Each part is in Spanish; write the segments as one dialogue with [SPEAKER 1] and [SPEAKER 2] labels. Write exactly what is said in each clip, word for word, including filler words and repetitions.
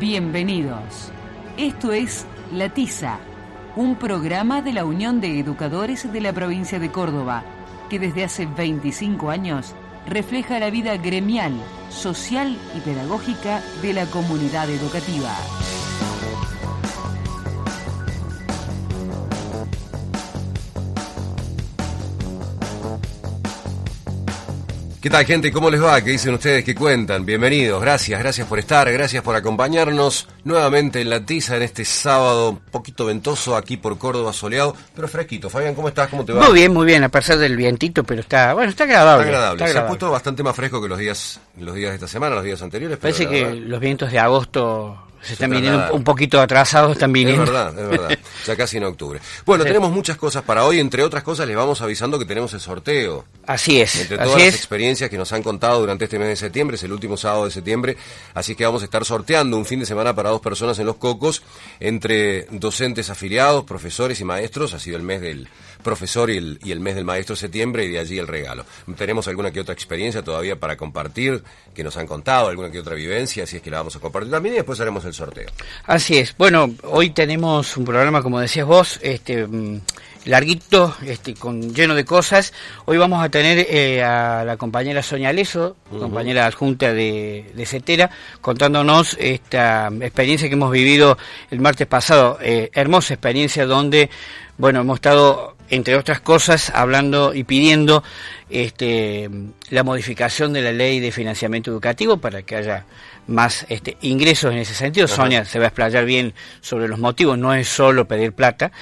[SPEAKER 1] Bienvenidos. Esto es La Tiza, un programa de la Unión de Educadores de la provincia de Córdoba, que desde hace veinticinco años refleja la vida gremial, social y pedagógica de la comunidad educativa.
[SPEAKER 2] ¿Qué tal, gente? ¿Cómo les va? ¿Qué dicen ustedes? ¿Qué cuentan? Bienvenidos, gracias, gracias por estar, gracias por acompañarnos nuevamente en La Tiza en este sábado un poquito ventoso aquí por Córdoba, soleado, pero fresquito. Fabián, ¿cómo estás? ¿Cómo te va?
[SPEAKER 3] Muy bien, muy bien, a pesar del vientito, pero está, bueno, está agradable.
[SPEAKER 2] Está agradable,
[SPEAKER 3] está
[SPEAKER 2] se
[SPEAKER 3] agradable.
[SPEAKER 2] ha puesto bastante más fresco que los días los días de esta semana, los días anteriores. Pero
[SPEAKER 3] Parece que
[SPEAKER 2] verdad,
[SPEAKER 3] los vientos de agosto se están viniendo
[SPEAKER 2] nada.
[SPEAKER 3] un poquito atrasados, están viniendo.
[SPEAKER 2] Es verdad, es verdad, ya casi en octubre. Bueno,
[SPEAKER 3] Sí.
[SPEAKER 2] tenemos muchas cosas para hoy, entre otras cosas les vamos avisando que tenemos el sorteo.
[SPEAKER 3] Así es,
[SPEAKER 2] Entre
[SPEAKER 3] así
[SPEAKER 2] todas las
[SPEAKER 3] es.
[SPEAKER 2] experiencias que nos han contado durante este mes de septiembre, es el último sábado de septiembre, así que vamos a estar sorteando un fin de semana para dos personas en Los Cocos, entre docentes afiliados, profesores y maestros. Ha sido el mes del profesor y el, y el mes del maestro septiembre, y de allí el regalo. Tenemos alguna que otra experiencia todavía para compartir, que nos han contado, alguna que otra vivencia, así es que la vamos a compartir también, y después haremos el sorteo.
[SPEAKER 3] Así es. Bueno, hoy tenemos un programa, como decías vos, este mm, larguito, este con lleno de cosas. Hoy vamos a tener eh, a la compañera Sonia Leso, uh-huh. compañera adjunta de, de CETERA, contándonos esta experiencia que hemos vivido el martes pasado. Eh, hermosa experiencia donde, bueno, hemos estado, entre otras cosas, hablando y pidiendo este la modificación de la ley de financiamiento educativo para que haya más este ingresos en ese sentido. Ajá. Sonia se va a explayar bien sobre los motivos, no es solo pedir plata.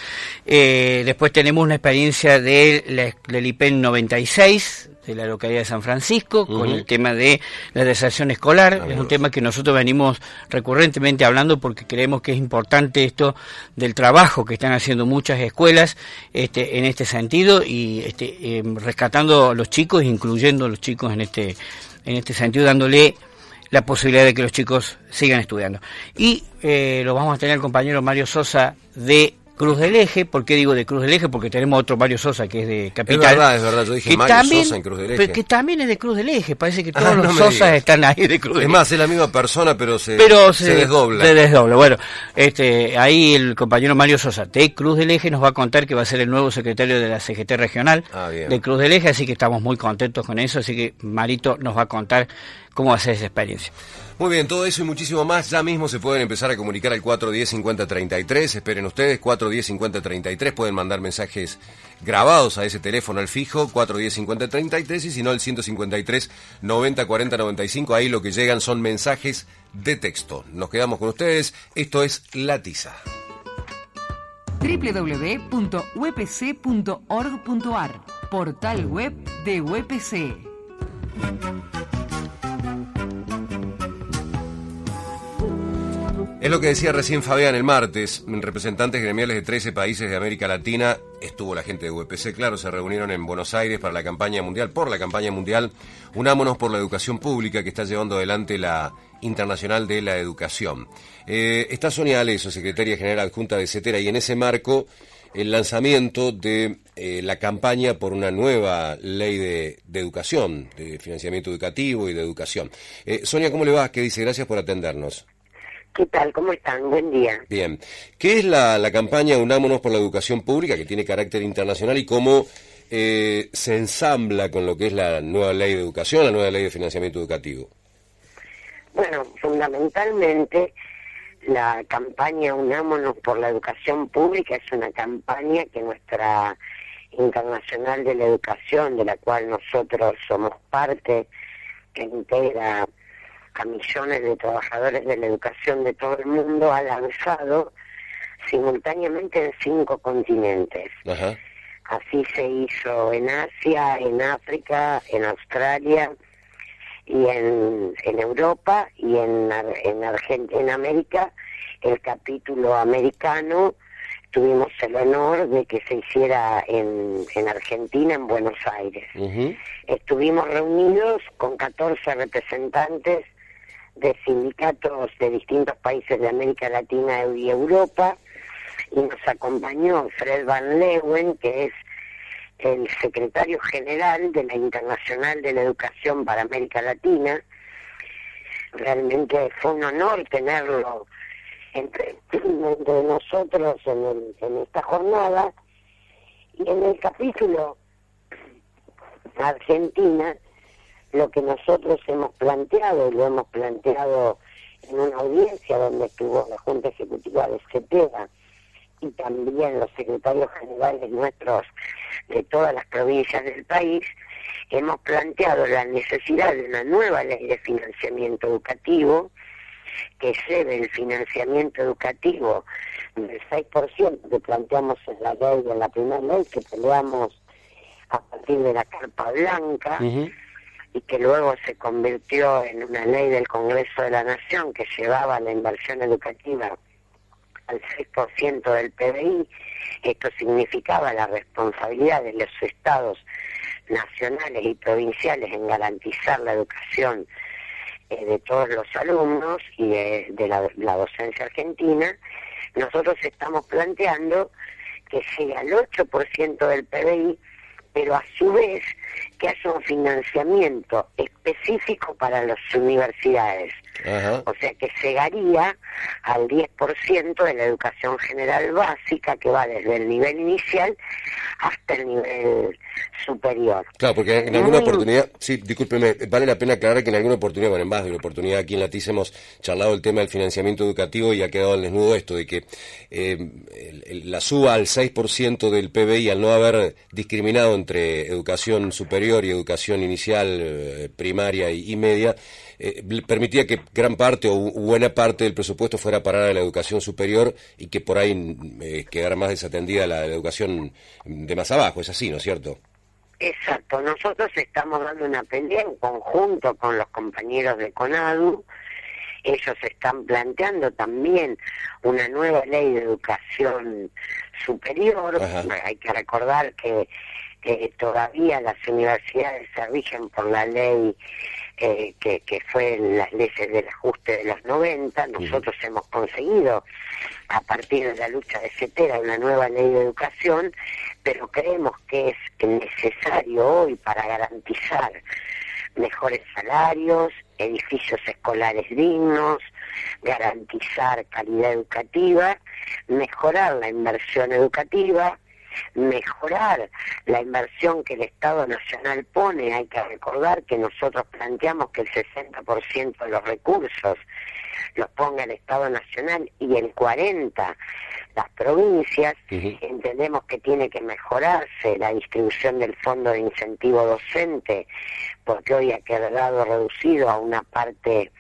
[SPEAKER 3] Eh, después tenemos una experiencia de la, del I P E N noventa y seis, de la localidad de San Francisco, uh-huh. con el tema de la deserción escolar. Amigos. Es un tema que nosotros venimos recurrentemente hablando porque creemos que es importante esto del trabajo que están haciendo muchas escuelas este, en este sentido, y este, eh, rescatando a los chicos, incluyendo a los chicos en este, en este sentido, dándole la posibilidad de que los chicos sigan estudiando. Y eh, lo vamos a tener el compañero Mario Sosa de Cruz del Eje. ¿Por qué digo de Cruz del Eje? Porque tenemos otro Mario Sosa que es de Capital.
[SPEAKER 2] Es verdad, es verdad, yo dije Mario
[SPEAKER 3] también,
[SPEAKER 2] Sosa en Cruz del Eje.
[SPEAKER 3] Pero que también es de Cruz del Eje, parece que todos
[SPEAKER 2] ah, no
[SPEAKER 3] los Sosas
[SPEAKER 2] digas.
[SPEAKER 3] están ahí de Cruz del Eje.
[SPEAKER 2] Es más, es la misma persona, pero se,
[SPEAKER 3] pero
[SPEAKER 2] se,
[SPEAKER 3] se
[SPEAKER 2] desdobla.
[SPEAKER 3] Se desdobla. Bueno, este, ahí el compañero Mario Sosa de Cruz del Eje nos va a contar que va a ser el nuevo secretario de la C G T regional
[SPEAKER 2] ah,
[SPEAKER 3] de Cruz del Eje, así que estamos muy contentos con eso, así que Marito nos va a contar cómo va a ser esa experiencia.
[SPEAKER 2] Muy bien, todo eso y muchísimo más, ya mismo se pueden empezar a comunicar al cuatro diez cincuenta treinta y tres, esperen ustedes, cuatro diez cincuenta treinta y tres, pueden mandar mensajes grabados a ese teléfono al fijo, cuatro diez cincuenta treinta y tres, y si no, el ciento cincuenta y tres noventa cuarenta noventa y cinco, ahí lo que llegan son mensajes de texto. Nos quedamos con ustedes, esto es La Tiza.
[SPEAKER 1] doble u doble u doble u punto u e p c punto org punto a r, portal web de U E P C.
[SPEAKER 2] Es lo que decía recién Fabián el martes, representantes gremiales de trece países de América Latina, estuvo la gente de U E P C, claro, se reunieron en Buenos Aires para la campaña mundial, por la campaña mundial, Unámonos por la Educación Pública, que está llevando adelante la Internacional de la Educación. Eh, está Sonia Leso, secretaria general adjunta de CETERA, y en ese marco el lanzamiento de eh, la campaña por una nueva ley de, de educación, de financiamiento educativo y de educación. Eh, Sonia, ¿cómo le va? ¿Qué dice? Gracias por atendernos.
[SPEAKER 4] ¿Qué tal? ¿Cómo están? Buen día.
[SPEAKER 2] Bien. ¿Qué es la, la campaña Unámonos por la Educación Pública, que tiene carácter internacional, y cómo eh, se ensambla con lo que es la nueva ley de educación, la nueva ley de financiamiento educativo?
[SPEAKER 4] Bueno, fundamentalmente la campaña Unámonos por la Educación Pública es una campaña que nuestra Internacional de la Educación, de la cual nosotros somos parte, que integra a millones de trabajadores de la educación de todo el mundo, ha lanzado simultáneamente en cinco continentes.
[SPEAKER 2] Ajá.
[SPEAKER 4] Así se hizo en Asia, en África, en Australia y en, en Europa, y en, en, Argent- en América, el capítulo americano, tuvimos el honor de que se hiciera en, en Argentina, en Buenos Aires. Uh-huh. Estuvimos reunidos con catorce representantes de sindicatos de distintos países de América Latina y Europa, y nos acompañó Fred Van Leeuwen, que es el secretario general de la Internacional de la Educación para América Latina. Realmente fue un honor tenerlo entre, entre nosotros en, el, en esta jornada. Y en el capítulo Argentina, lo que nosotros hemos planteado, y lo hemos planteado en una audiencia donde estuvo la Junta Ejecutiva de CETERA y también los secretarios generales nuestros de todas las provincias del país, hemos planteado la necesidad de una nueva ley de financiamiento educativo que lleve el financiamiento educativo del seis por ciento que planteamos en la ley, en la primera ley que peleamos a partir de la Carpa Blanca, uh-huh. y que luego se convirtió en una ley del Congreso de la Nación que llevaba la inversión educativa al seis por ciento del P B I. Esto significaba la responsabilidad de los estados nacionales y provinciales en garantizar la educación eh, de todos los alumnos y de, de la, la docencia argentina. Nosotros estamos planteando que llegue al ocho por ciento del P B I, pero a su vez que haya un financiamiento específico para las universidades. Ajá. O sea, que llegaría al diez por ciento de la educación general básica, que va desde el nivel inicial hasta el nivel superior.
[SPEAKER 2] Claro, porque en alguna Muy... oportunidad, sí, discúlpeme, vale la pena aclarar que en alguna oportunidad, bueno, en más de una oportunidad aquí en la T I C hemos charlado el tema del financiamiento educativo y ha quedado al desnudo esto de que eh, el, el, la suba al seis por ciento del P B I, al no haber discriminado entre educación superior y educación inicial, eh, primaria y, y media, eh, permitía que gran parte o buena parte del presupuesto fuera a parar a la educación superior y que por ahí eh, quedara más desatendida la, la educación de más abajo. Es así, ¿no es cierto?
[SPEAKER 4] Exacto. Nosotros estamos dando una pelea en conjunto con los compañeros de CONADU. Ellos están planteando también una nueva ley de educación superior. Ajá. Hay que recordar que que todavía las universidades se rigen por la ley eh, que, que fue las leyes del ajuste de los noventa. Nosotros uh-huh. hemos conseguido, a partir de la lucha de CETERA, una nueva ley de educación, pero creemos que es necesario hoy para garantizar mejores salarios, edificios escolares dignos, garantizar calidad educativa, mejorar la inversión educativa, mejorar la inversión que el Estado Nacional pone. Hay que recordar que nosotros planteamos que el sesenta por ciento de los recursos los ponga el Estado Nacional y el cuarenta por ciento las provincias. Uh-huh. Entendemos que tiene que mejorarse la distribución del fondo de incentivo docente, porque hoy ha quedado reducido a una parte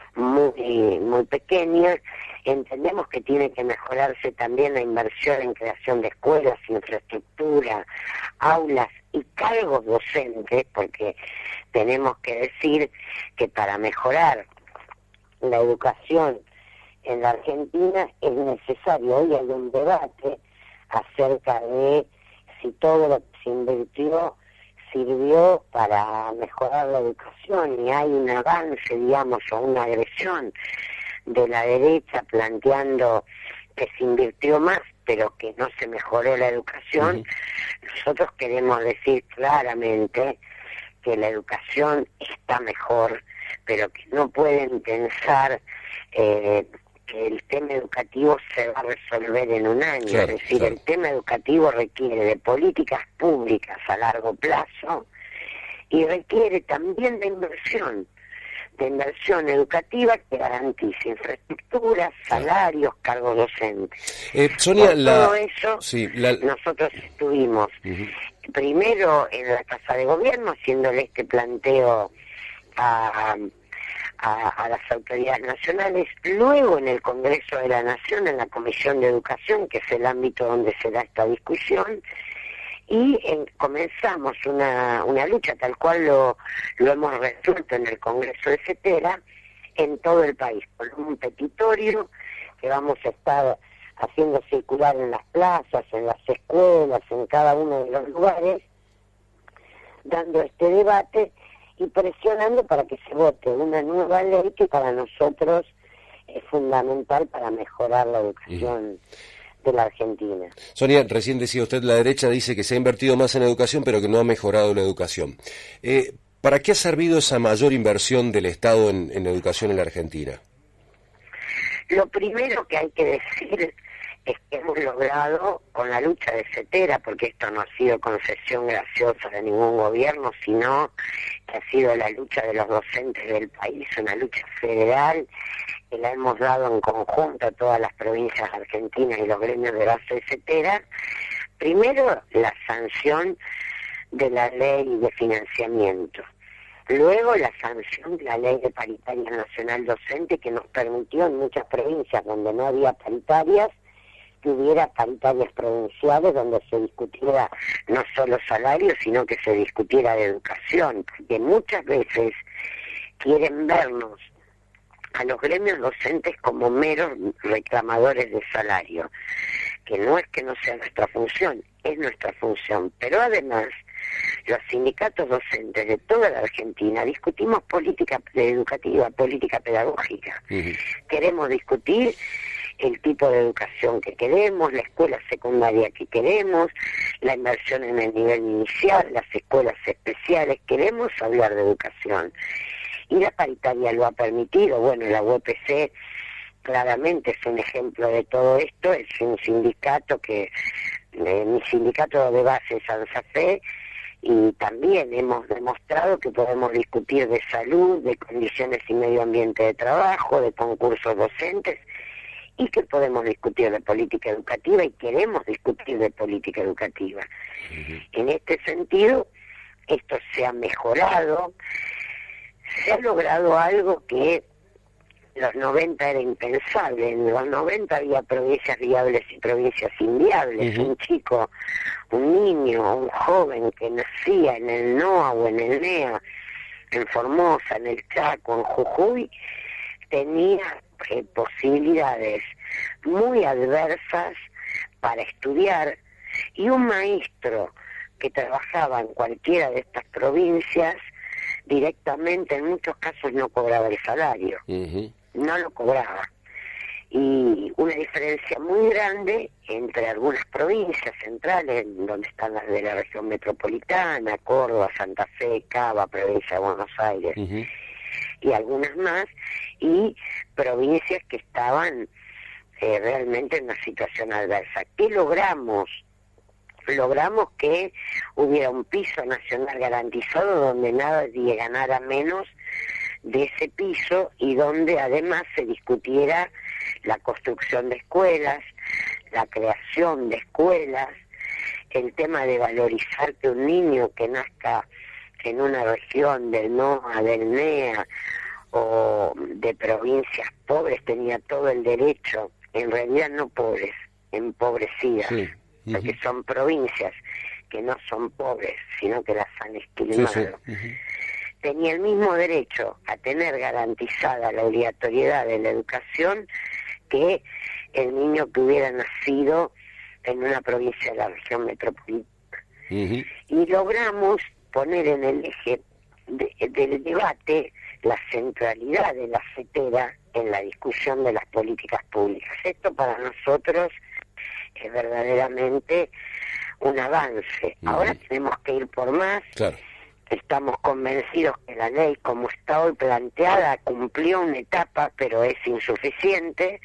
[SPEAKER 4] muy muy pequeña. Entendemos que tiene que mejorarse también la inversión en creación de escuelas, infraestructura, aulas y cargos docentes, porque tenemos que decir que para mejorar la educación en la Argentina es necesario. Hoy hay un debate acerca de si todo lo que se invirtió sirvió para mejorar la educación, y hay un avance, digamos, o una agresión de la derecha planteando que se invirtió más pero que no se mejoró la educación. Uh-huh. Nosotros queremos decir claramente que la educación está mejor, pero que no pueden pensar eh, que el tema educativo se va a resolver en un año. Claro, es decir, claro. El tema educativo requiere de políticas públicas a largo plazo y requiere también de inversión, de inversión educativa que garantice infraestructuras, salarios, cargos docentes.
[SPEAKER 2] Eh, Sonia,
[SPEAKER 4] Por
[SPEAKER 2] la...
[SPEAKER 4] todo eso,
[SPEAKER 2] sí, la...
[SPEAKER 4] nosotros estuvimos uh-huh. primero en la Casa de Gobierno haciéndole este planteo a, a, a las autoridades nacionales, luego en el Congreso de la Nación, en la Comisión de Educación, que es el ámbito donde se da esta discusión, y en, comenzamos una, una lucha tal cual lo, lo hemos resuelto en el Congreso de CETERA en todo el país, con un petitorio que vamos a estar haciendo circular en las plazas, en las escuelas, en cada uno de los lugares, dando este debate y presionando para que se vote una nueva ley que para nosotros es fundamental para mejorar la educación de la Argentina.
[SPEAKER 2] Sonia, recién decía usted, la derecha dice que se ha invertido más en educación, pero que no ha mejorado la educación. Eh, ¿Para qué ha servido esa mayor inversión del Estado en, en educación en la Argentina?
[SPEAKER 4] Lo primero que hay que decir es que hemos logrado, con la lucha de Cetera, porque esto no ha sido concesión graciosa de ningún gobierno, sino que ha sido la lucha de los docentes del país, una lucha federal, que la hemos dado en conjunto a todas las provincias argentinas y los gremios de base de Cetera. Primero, la sanción de la ley de financiamiento. Luego, la sanción de la ley de paritaria nacional docente, que nos permitió en muchas provincias donde no había paritarias, que hubiera paritarias provinciales donde se discutiera no solo salarios, sino que se discutiera de educación, porque muchas veces quieren vernos a los gremios docentes como meros reclamadores de salario, que no es que no sea nuestra función, es nuestra función, pero además los sindicatos docentes de toda la Argentina discutimos política educativa, política pedagógica. Uh-huh. Queremos discutir el tipo de educación que queremos, la escuela secundaria que queremos, la inversión en el nivel inicial, las escuelas especiales, queremos hablar de educación. Y la paritaria lo ha permitido. Bueno, la U P C claramente es un ejemplo de todo esto, es un sindicato que, eh, mi sindicato de base es ANSAFE, y también hemos demostrado que podemos discutir de salud, de condiciones y medio ambiente de trabajo, de concursos docentes, y que podemos discutir de política educativa y queremos discutir de política educativa. Uh-huh. En este sentido, esto se ha mejorado, se ha logrado algo que en los noventa era impensable. En los noventa había provincias viables y provincias inviables. Uh-huh. Un chico, un niño, un joven que nacía en el N O A o en el N E A, en Formosa, en el Chaco, en Jujuy, tenía eh, posibilidades muy adversas para estudiar, y un maestro que trabajaba en cualquiera de estas provincias directamente, en muchos casos no cobraba el salario. Uh-huh. No lo cobraba. Y una diferencia muy grande entre algunas provincias centrales, donde están las de la región metropolitana, Córdoba, Santa Fe, Cava, provincia de Buenos Aires, uh-huh, y algunas más, y provincias que estaban eh, realmente en una situación adversa. ¿Qué logramos? Logramos que hubiera un piso nacional garantizado donde nadie ganara menos de ese piso, y donde además se discutiera la construcción de escuelas, la creación de escuelas, el tema de valorizar que un niño que nazca en una región del N O A, del N E A o de provincias pobres tenía todo el derecho, en realidad no pobres, empobrecidas, sí, uh-huh, porque son provincias que no son pobres, sino que las han esquilmado. Sí, sí, uh-huh. Tenía el mismo derecho a tener garantizada la obligatoriedad de la educación que el niño que hubiera nacido en una provincia de la región metropolitana. Uh-huh. Y logramos poner en el eje de, del debate la centralidad de la Cetera en la discusión de las políticas públicas. Esto para nosotros es verdaderamente un avance. Uh-huh. Ahora tenemos que ir por más. Claro. Estamos convencidos que la ley, como está hoy planteada, cumplió una etapa, pero es insuficiente,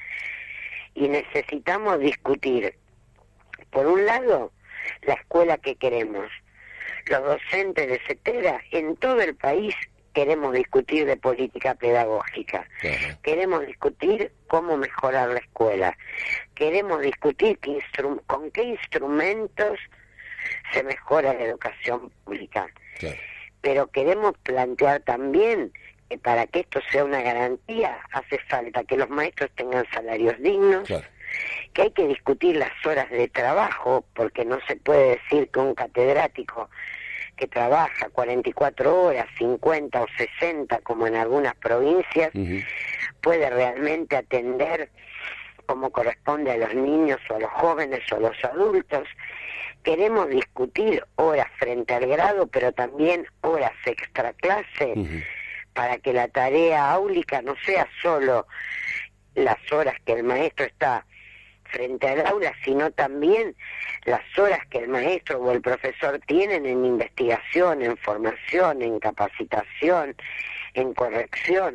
[SPEAKER 4] y necesitamos discutir, por un lado, la escuela que queremos. Los docentes de Cetera en todo el país queremos discutir de política pedagógica. Uh-huh. Queremos discutir cómo mejorar la escuela. Queremos discutir qué instru- con qué instrumentos se mejora la educación pública. Claro. Pero queremos plantear también que para que esto sea una garantía hace falta que los maestros tengan salarios dignos, claro, que hay que discutir las horas de trabajo, porque no se puede decir que un catedrático que trabaja cuarenta y cuatro horas, cincuenta o sesenta, como en algunas provincias, uh-huh, puede realmente atender como corresponde a los niños o a los jóvenes o a los adultos. Queremos discutir horas frente al grado, pero también horas extra clase, uh-huh, para que la tarea áulica no sea solo las horas que el maestro está frente al aula, sino también las horas que el maestro o el profesor tienen en investigación, en formación, en capacitación, en corrección.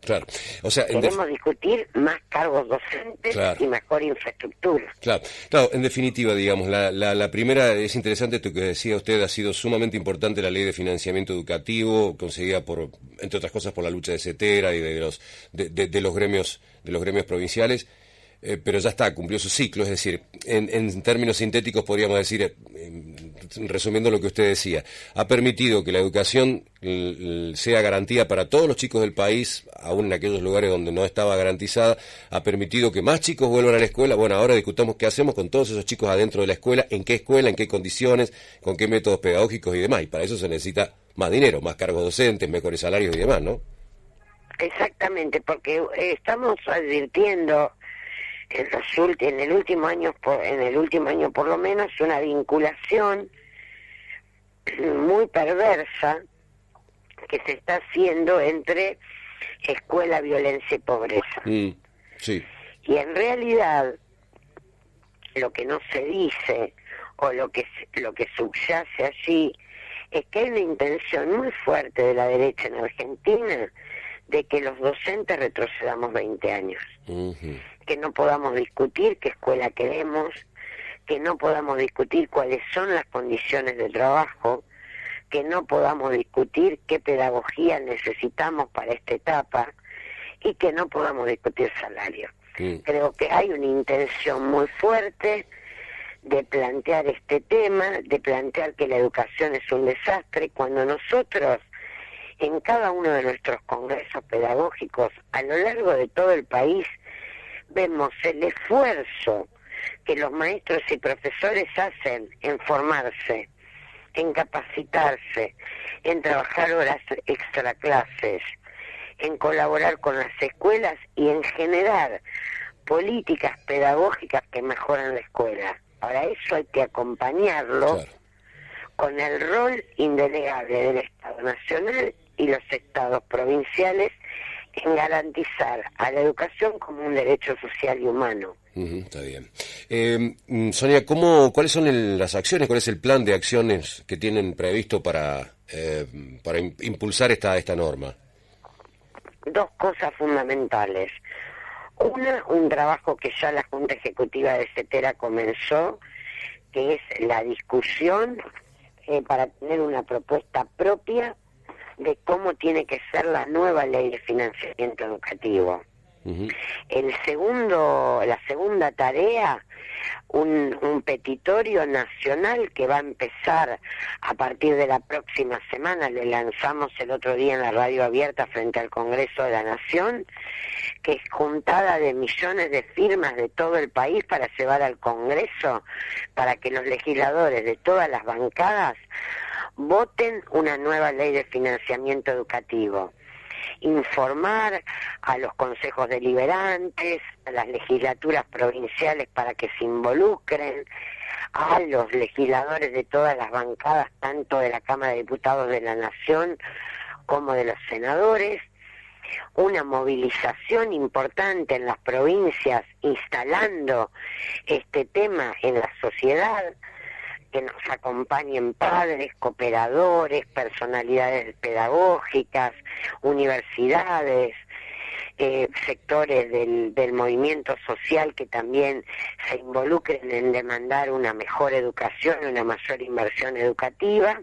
[SPEAKER 2] Claro. O sea,
[SPEAKER 4] queremos discutir más cargos docentes claro. y mejor infraestructura.
[SPEAKER 2] Claro, claro. En definitiva, digamos, la, la, la primera, es interesante esto que decía usted, ha sido sumamente importante la ley de financiamiento educativo, conseguida por, entre otras cosas, por la lucha de Cetera y de los, de, de, de los gremios, de los gremios provinciales. Eh, pero ya está, cumplió su ciclo, es decir, en, en términos sintéticos podríamos decir, eh, resumiendo lo que usted decía, ha permitido que la educación l, l, sea garantía para todos los chicos del país, aún en aquellos lugares donde no estaba garantizada, ha permitido que más chicos vuelvan a la escuela. Bueno, ahora discutamos qué hacemos con todos esos chicos adentro de la escuela, en qué escuela, en qué condiciones, con qué métodos pedagógicos y demás, y para eso se necesita más dinero, más cargos docentes, mejores salarios y demás, ¿no?
[SPEAKER 4] Exactamente, porque estamos advirtiendo en, los en el último año en el último año por lo menos una vinculación muy perversa que se está haciendo entre escuela, violencia y pobreza.
[SPEAKER 2] Mm, sí.
[SPEAKER 4] Y en realidad lo que no se dice o lo que lo que subyace allí es que hay una intención muy fuerte de la derecha en Argentina de que los docentes retrocedamos veinte años. Uh-huh. Que no podamos discutir qué escuela queremos, que no podamos discutir cuáles son las condiciones de trabajo, que no podamos discutir qué pedagogía necesitamos para esta etapa y que no podamos discutir salario. Uh-huh. Creo que hay una intención muy fuerte de plantear este tema, de plantear que la educación es un desastre, cuando nosotros en cada uno de nuestros congresos pedagógicos a lo largo de todo el país vemos el esfuerzo que los maestros y profesores hacen en formarse, en capacitarse, en trabajar horas extra clases, en colaborar con las escuelas y en generar políticas pedagógicas que mejoran la escuela. Ahora, eso hay que acompañarlo claro. con el rol indelegable del Estado Nacional y los estados provinciales en garantizar a la educación como un derecho social y humano.
[SPEAKER 2] Uh-huh, está bien. Eh, Sonia, ¿cómo, ¿cuáles son el, las acciones, cuál es el plan de acciones que tienen previsto para, eh, para impulsar esta, esta norma?
[SPEAKER 4] Dos cosas fundamentales. Una, un trabajo que ya la Junta Ejecutiva de Cetera comenzó, que es la discusión eh, para tener una propuesta propia de cómo tiene que ser la nueva ley de financiamiento educativo. Uh-huh. El segundo, la segunda tarea, un, un petitorio nacional que va a empezar a partir de la próxima semana, lo lanzamos el otro día en la radio abierta frente al Congreso de la Nación, que es juntada de millones de firmas de todo el país para llevar al Congreso, para que los legisladores de todas las bancadas voten una nueva ley de financiamiento educativo. Informar a los consejos deliberantes, a las legislaturas provinciales para que se involucren, a los legisladores de todas las bancadas, tanto de la Cámara de Diputados de la Nación como de los senadores, una movilización importante en las provincias instalando este tema en la sociedad, que nos acompañen padres, cooperadores, personalidades pedagógicas, universidades, eh, sectores del, del movimiento social que también se involucren en demandar una mejor educación, una mayor inversión educativa.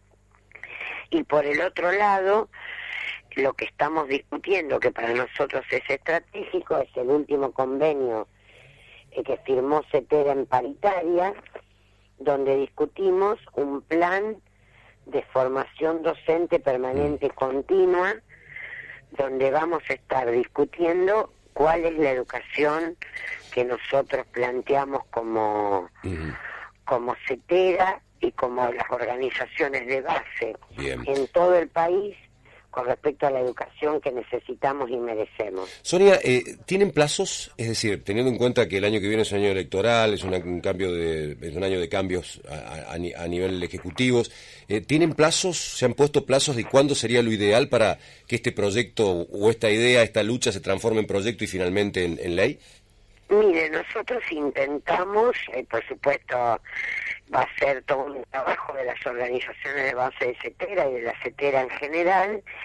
[SPEAKER 4] Y por el otro lado, lo que estamos discutiendo, que para nosotros es estratégico, es el último convenio eh, que firmó Cetera en paritaria, donde discutimos un plan de formación docente permanente y continua, donde vamos a estar discutiendo cuál es la educación que nosotros planteamos como, uh-huh. como Cetera y como las organizaciones de base Bien. En todo el país con respecto a la educación que necesitamos y merecemos.
[SPEAKER 2] Sonia, eh, ¿tienen plazos? Es decir, teniendo en cuenta que el año que viene es un año electoral, es una, un cambio de, es un año de cambios a, a, a nivel ejecutivos, eh, ¿tienen plazos? ¿Se han puesto plazos de cuándo sería lo ideal para que este proyecto o esta idea, esta lucha se transforme en proyecto y finalmente en, en ley?
[SPEAKER 4] Mire, nosotros intentamos, eh, por supuesto, va a ser todo un trabajo de las organizaciones de base de Cetera y de la Cetera en general,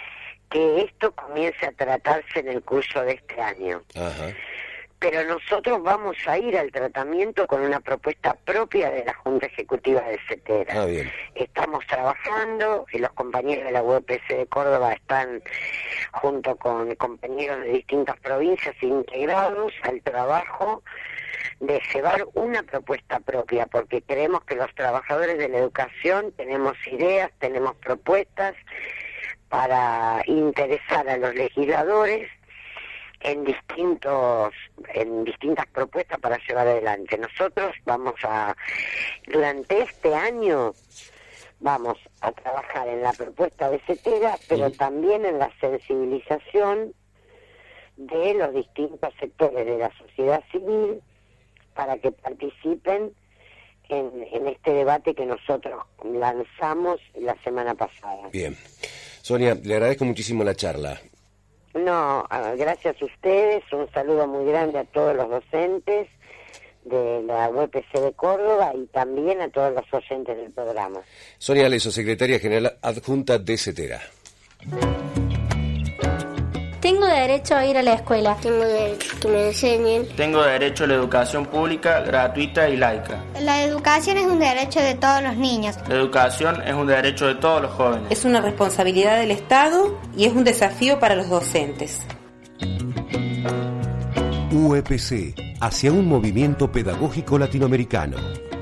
[SPEAKER 4] que esto comience a tratarse en el curso de este año.
[SPEAKER 2] Ajá.
[SPEAKER 4] Pero nosotros vamos a ir al tratamiento con una propuesta propia de la Junta Ejecutiva de CETERA.
[SPEAKER 2] Ah, bien.
[SPEAKER 4] Estamos trabajando, y los compañeros de la U E P C de Córdoba están junto con compañeros de distintas provincias integrados al trabajo de llevar una propuesta propia, porque creemos que los trabajadores de la educación tenemos ideas, tenemos propuestas para interesar a los legisladores en distintos en distintas propuestas para llevar adelante. Nosotros vamos a, durante este año, vamos a trabajar en la propuesta de CETERA, pero sí, también en la sensibilización de los distintos sectores de la sociedad civil para que participen en, en este debate que nosotros lanzamos la semana pasada.
[SPEAKER 2] Bien. Sonia, le agradezco muchísimo la charla.
[SPEAKER 4] No, gracias a ustedes, un saludo muy grande a todos los docentes de la U E P C de Córdoba y también a todos los oyentes del programa.
[SPEAKER 2] Sonia Aleso, secretaria general adjunta de CETERA.
[SPEAKER 5] Tengo derecho a ir a la escuela.
[SPEAKER 6] Tengo derecho a que me enseñen.
[SPEAKER 7] Tengo derecho a la educación pública, gratuita y laica.
[SPEAKER 8] La educación es un derecho de todos los niños.
[SPEAKER 7] La educación es un derecho de todos los jóvenes.
[SPEAKER 9] Es una responsabilidad del Estado y es un desafío para los docentes.
[SPEAKER 10] U E P C, hacia un movimiento pedagógico latinoamericano.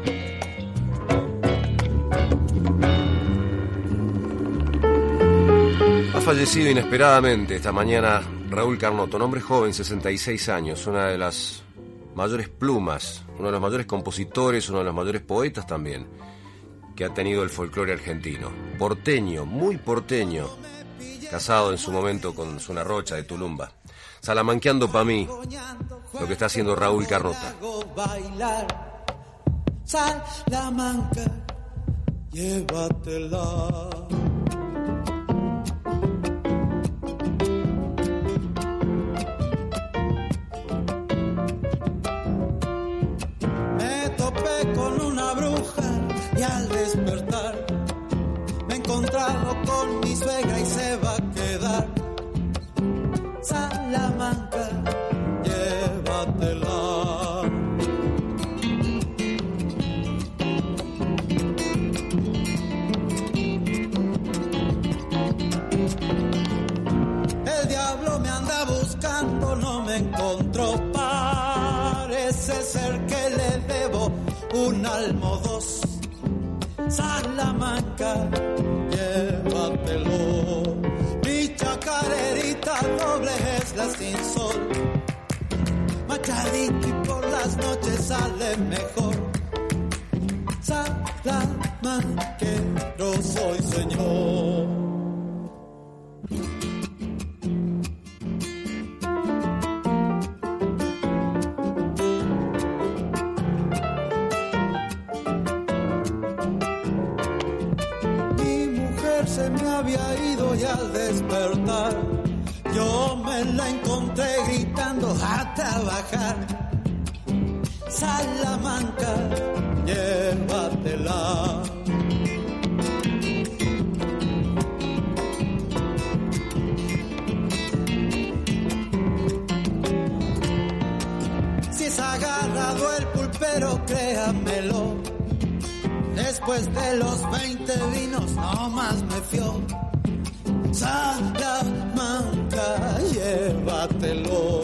[SPEAKER 2] Ha fallecido inesperadamente esta mañana Raúl Carnota, un hombre joven, sesenta y seis años, una de las mayores plumas, uno de los mayores compositores, uno de los mayores poetas también, que ha tenido el folclore argentino. Porteño, muy porteño, casado en su momento con Zuna Rocha de Tulumba. Salamanqueando pa' mí, lo que está haciendo Raúl Carnota.
[SPEAKER 11] Salamanca, llévatela. Con una bruja y al despertar me he encontrado con mi suegra y se va a quedar. Salamanca, llévatela. El diablo me anda buscando, no me encontró. Parece ser que le debo un almo dos. Salamanca, llévatelo. Mi chacarerita doble es la sin sol. Machadito y por las noches sale mejor. Salamanquero soy, señor. Se me había ido y al despertar yo me la encontré gritando a trabajar. Salamanca, llévatela. Si es agarrado el pulpero, créamelo. Después de los veinte vinos no más me fió. Salamanca, llévatelo.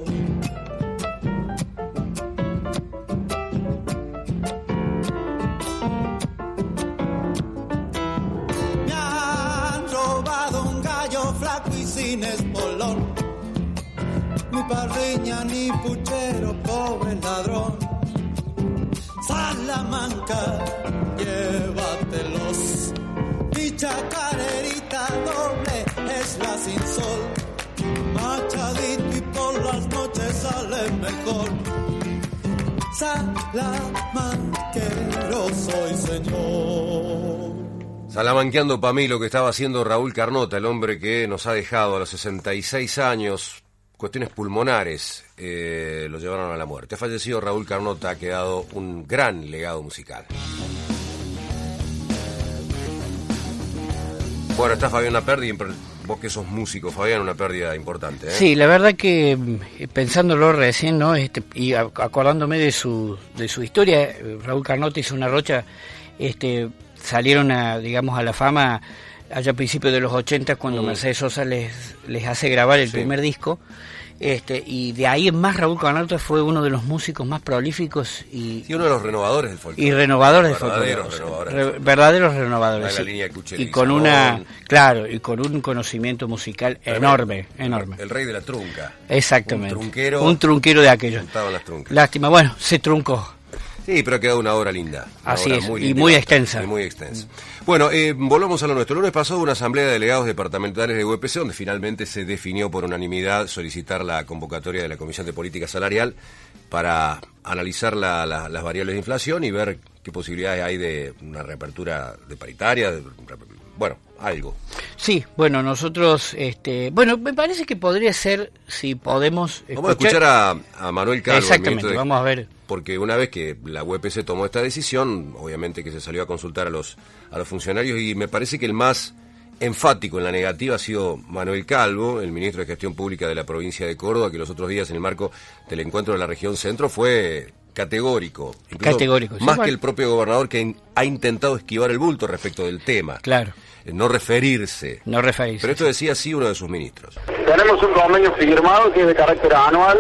[SPEAKER 11] Me han robado un gallo flaco y sin espolón. Ni parriña ni puchero, pobre ladrón. Salamanca, llévatelos. Mi chacarerita doble es la sin sol. Machadito y por las noches sale mejor. Salamanquero soy, señor.
[SPEAKER 2] Salamanqueando pa' mí lo que estaba haciendo Raúl Carnota, el hombre que nos ha dejado a los sesenta y seis años. Cuestiones pulmonares eh, lo llevaron a la muerte. Ha fallecido Raúl Carnota, ha quedado un gran legado musical. Bueno, está Fabiana Perdi vos que sos músico, Fabián, una pérdida importante, ¿eh?
[SPEAKER 3] Sí, la verdad que pensándolo recién, ¿no? Este, y acordándome de su de su historia, Raúl Carnota y Zona Rocha este, salieron a, digamos, a la fama allá a principios de los ochenta cuando mm. Mercedes Sosa les, les hace grabar el sí. primer disco. Este, y de ahí en más Raúl Carnota fue uno de los músicos más prolíficos y,
[SPEAKER 2] y uno de los renovadores del folclore.
[SPEAKER 3] Y renovadores del folclore.
[SPEAKER 2] Verdaderos renovadores.
[SPEAKER 3] Re, verdaderos renovadores.
[SPEAKER 2] Sí. La línea
[SPEAKER 3] y con una, claro, y con un conocimiento musical el enorme, rey, enorme.
[SPEAKER 2] El rey de la trunca.
[SPEAKER 3] Exactamente.
[SPEAKER 2] Un trunquero.
[SPEAKER 3] Un trunquero de aquellos.
[SPEAKER 2] Las truncas.
[SPEAKER 3] Lástima, bueno, se truncó.
[SPEAKER 2] Sí, pero ha quedado una obra linda. Una
[SPEAKER 3] Así
[SPEAKER 2] obra
[SPEAKER 3] es,
[SPEAKER 2] muy
[SPEAKER 3] y muy extensa.
[SPEAKER 2] Y muy extensa. Bueno, eh, volvamos a lo nuestro. El lunes pasado una asamblea de delegados departamentales de U P C donde finalmente se definió por unanimidad solicitar la convocatoria de la Comisión de Política Salarial para analizar la, la, las variables de inflación y ver qué posibilidades hay de una reapertura de paritaria, de, bueno, algo.
[SPEAKER 3] Sí, bueno, nosotros, este, bueno, me parece que podría ser, si podemos escuchar...
[SPEAKER 2] Vamos a escuchar a, a Manuel Calvo.
[SPEAKER 3] Exactamente,
[SPEAKER 2] de,
[SPEAKER 3] vamos a ver.
[SPEAKER 2] Porque una vez que la U P C tomó esta decisión, obviamente que se salió a consultar a los a los funcionarios y me parece que el más enfático en la negativa ha sido Manuel Calvo, el ministro de Gestión Pública de la provincia de Córdoba, que los otros días en el marco del encuentro de la región centro fue categórico.
[SPEAKER 3] Categórico.
[SPEAKER 2] Más
[SPEAKER 3] sí,
[SPEAKER 2] que
[SPEAKER 3] bueno.
[SPEAKER 2] el propio gobernador que ha intentado esquivar el bulto respecto del tema.
[SPEAKER 3] Claro.
[SPEAKER 2] No referirse.
[SPEAKER 3] No referirse.
[SPEAKER 2] Pero esto decía así uno de sus ministros.
[SPEAKER 12] Tenemos un convenio firmado que es de carácter anual,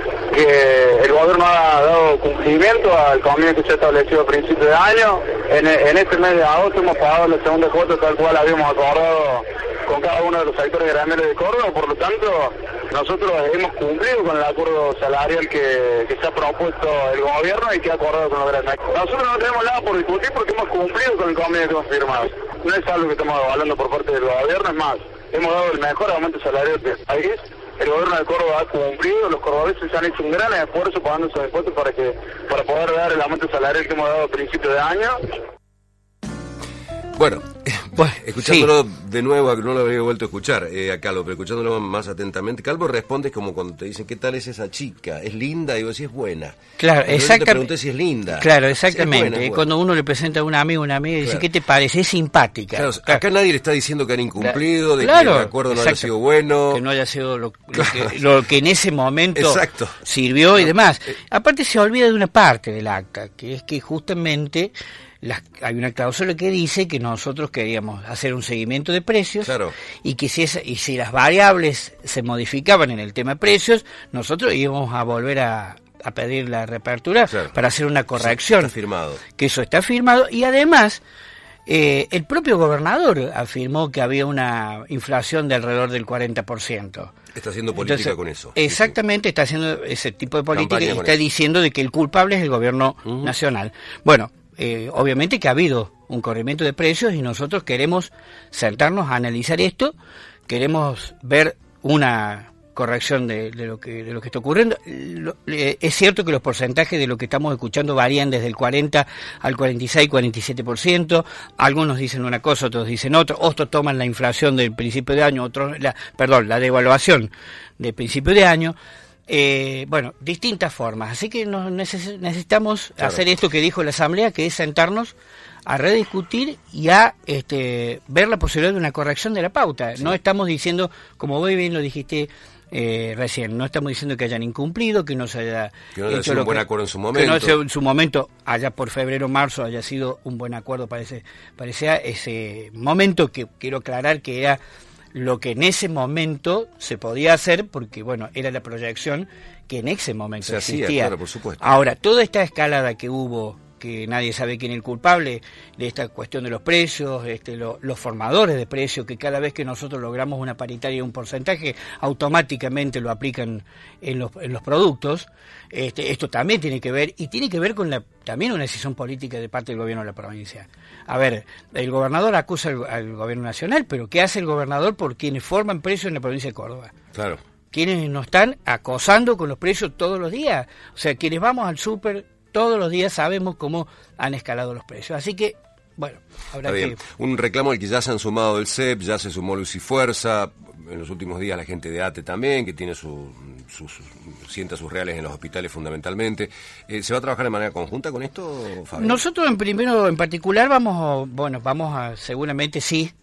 [SPEAKER 12] que el gobierno ha dado cumplimiento al convenio que se ha establecido a principios de año. En, en este mes de agosto hemos pagado la segunda cuota tal cual habíamos acordado con cada uno de los sectores gremiales de Córdoba, por lo tanto nosotros hemos cumplido con el acuerdo salarial que, que se ha propuesto el gobierno y que ha acordado con los gremios. Nosotros no tenemos nada por discutir porque hemos cumplido con el convenio que hemos firmado. No es algo que estamos hablando por parte del gobierno, es más, hemos dado el mejor aumento salarial del país. El gobierno de Córdoba ha cumplido, los cordobeses han hecho un gran esfuerzo pagando sus impuestos para que para poder dar el aumento salarial que hemos dado a principios de año.
[SPEAKER 2] Bueno, bueno escuchándolo
[SPEAKER 3] sí.
[SPEAKER 2] de nuevo, no lo había vuelto a escuchar eh, a Calvo, pero escuchándolo más atentamente, Calvo responde como cuando te dicen, ¿qué tal es esa chica? ¿Es linda? Y vos decís, es buena.
[SPEAKER 3] Claro, exactamente.
[SPEAKER 2] Te pregunté si es linda.
[SPEAKER 3] Claro, exactamente.
[SPEAKER 2] Si es buena, es
[SPEAKER 3] cuando uno le presenta a un amigo, una amiga, y dice,
[SPEAKER 2] claro.
[SPEAKER 3] ¿qué te parece? Es simpática.
[SPEAKER 2] Claro, acá claro. nadie le está diciendo que han incumplido, de
[SPEAKER 3] claro,
[SPEAKER 2] que el acuerdo no
[SPEAKER 3] exacto.
[SPEAKER 2] haya sido bueno.
[SPEAKER 3] Que no haya sido lo, lo, que, lo que en ese momento
[SPEAKER 2] exacto.
[SPEAKER 3] sirvió y demás. Aparte se olvida de una parte del acta, que es que justamente... Las, hay una cláusula que dice que nosotros queríamos hacer un seguimiento de precios
[SPEAKER 2] claro.
[SPEAKER 3] y que si, esa, y si las variables se modificaban en el tema de precios, nosotros íbamos a volver a, a pedir la reapertura claro. para hacer una corrección.
[SPEAKER 2] Sí, está firmado.
[SPEAKER 3] Que eso está firmado y además eh, el propio gobernador afirmó que había una inflación de alrededor del cuarenta por ciento.
[SPEAKER 2] Está haciendo política
[SPEAKER 3] Entonces,
[SPEAKER 2] con eso.
[SPEAKER 3] Exactamente, está haciendo ese tipo de política
[SPEAKER 2] Campaña
[SPEAKER 3] y está
[SPEAKER 2] eso.
[SPEAKER 3] diciendo de que el culpable es el gobierno uh-huh. nacional. Bueno, Eh, obviamente que ha habido un corrimiento de precios y nosotros queremos sentarnos a analizar esto, queremos ver una corrección de, de lo que de lo que está ocurriendo. Lo, eh, es cierto que los porcentajes de lo que estamos escuchando varían desde el cuarenta al cuarenta y seis, cuarenta y siete por ciento. Algunos dicen una cosa, otros dicen otra. Otros toman la inflación del principio de año, otros la, perdón, la devaluación del principio de año. Eh, bueno, distintas formas. Así que nos neces- necesitamos claro. hacer esto que dijo la Asamblea, que es sentarnos a rediscutir y a este, ver la posibilidad de una corrección de la pauta. Sí. No estamos diciendo, como vos bien lo dijiste eh, recién, no estamos diciendo que hayan incumplido, que no se haya
[SPEAKER 2] que no
[SPEAKER 3] hecho
[SPEAKER 2] haya sido un buen
[SPEAKER 3] que,
[SPEAKER 2] acuerdo en su momento.
[SPEAKER 3] Que no sea en su momento, allá por febrero o marzo, haya sido un buen acuerdo para ese, para ese, ese momento, que quiero aclarar que era lo que en ese momento se podía hacer, porque bueno, era la proyección que en ese momento
[SPEAKER 2] se
[SPEAKER 3] existía.
[SPEAKER 2] Hacía, claro, por supuesto.
[SPEAKER 3] Ahora, toda esta escalada que hubo, que nadie sabe quién es el culpable de esta cuestión de los precios, este, lo, los formadores de precios, que cada vez que nosotros logramos una paritaria, un porcentaje, automáticamente lo aplican en los, en los productos. Este, esto también tiene que ver, y tiene que ver con la, también una decisión política de parte del gobierno de la provincia. A ver, el gobernador acusa al, al gobierno nacional, pero ¿qué hace el gobernador por quienes forman precios en la provincia de Córdoba?
[SPEAKER 2] Claro.
[SPEAKER 3] Quienes nos están acosando con los precios todos los días. O sea, quienes vamos al súper todos los días sabemos cómo han escalado los precios. Así que, bueno, habrá
[SPEAKER 2] Está bien.
[SPEAKER 3] que...
[SPEAKER 2] Un reclamo al que ya se han sumado el C E P, ya se sumó Luz y Fuerza, en los últimos días la gente de A T E también, que tiene su, su, su sienta sus reales en los hospitales fundamentalmente. Eh, ¿Se va a trabajar de manera conjunta con esto, Fabio?
[SPEAKER 3] Nosotros en primero, en particular, vamos, bueno, vamos a, seguramente sí,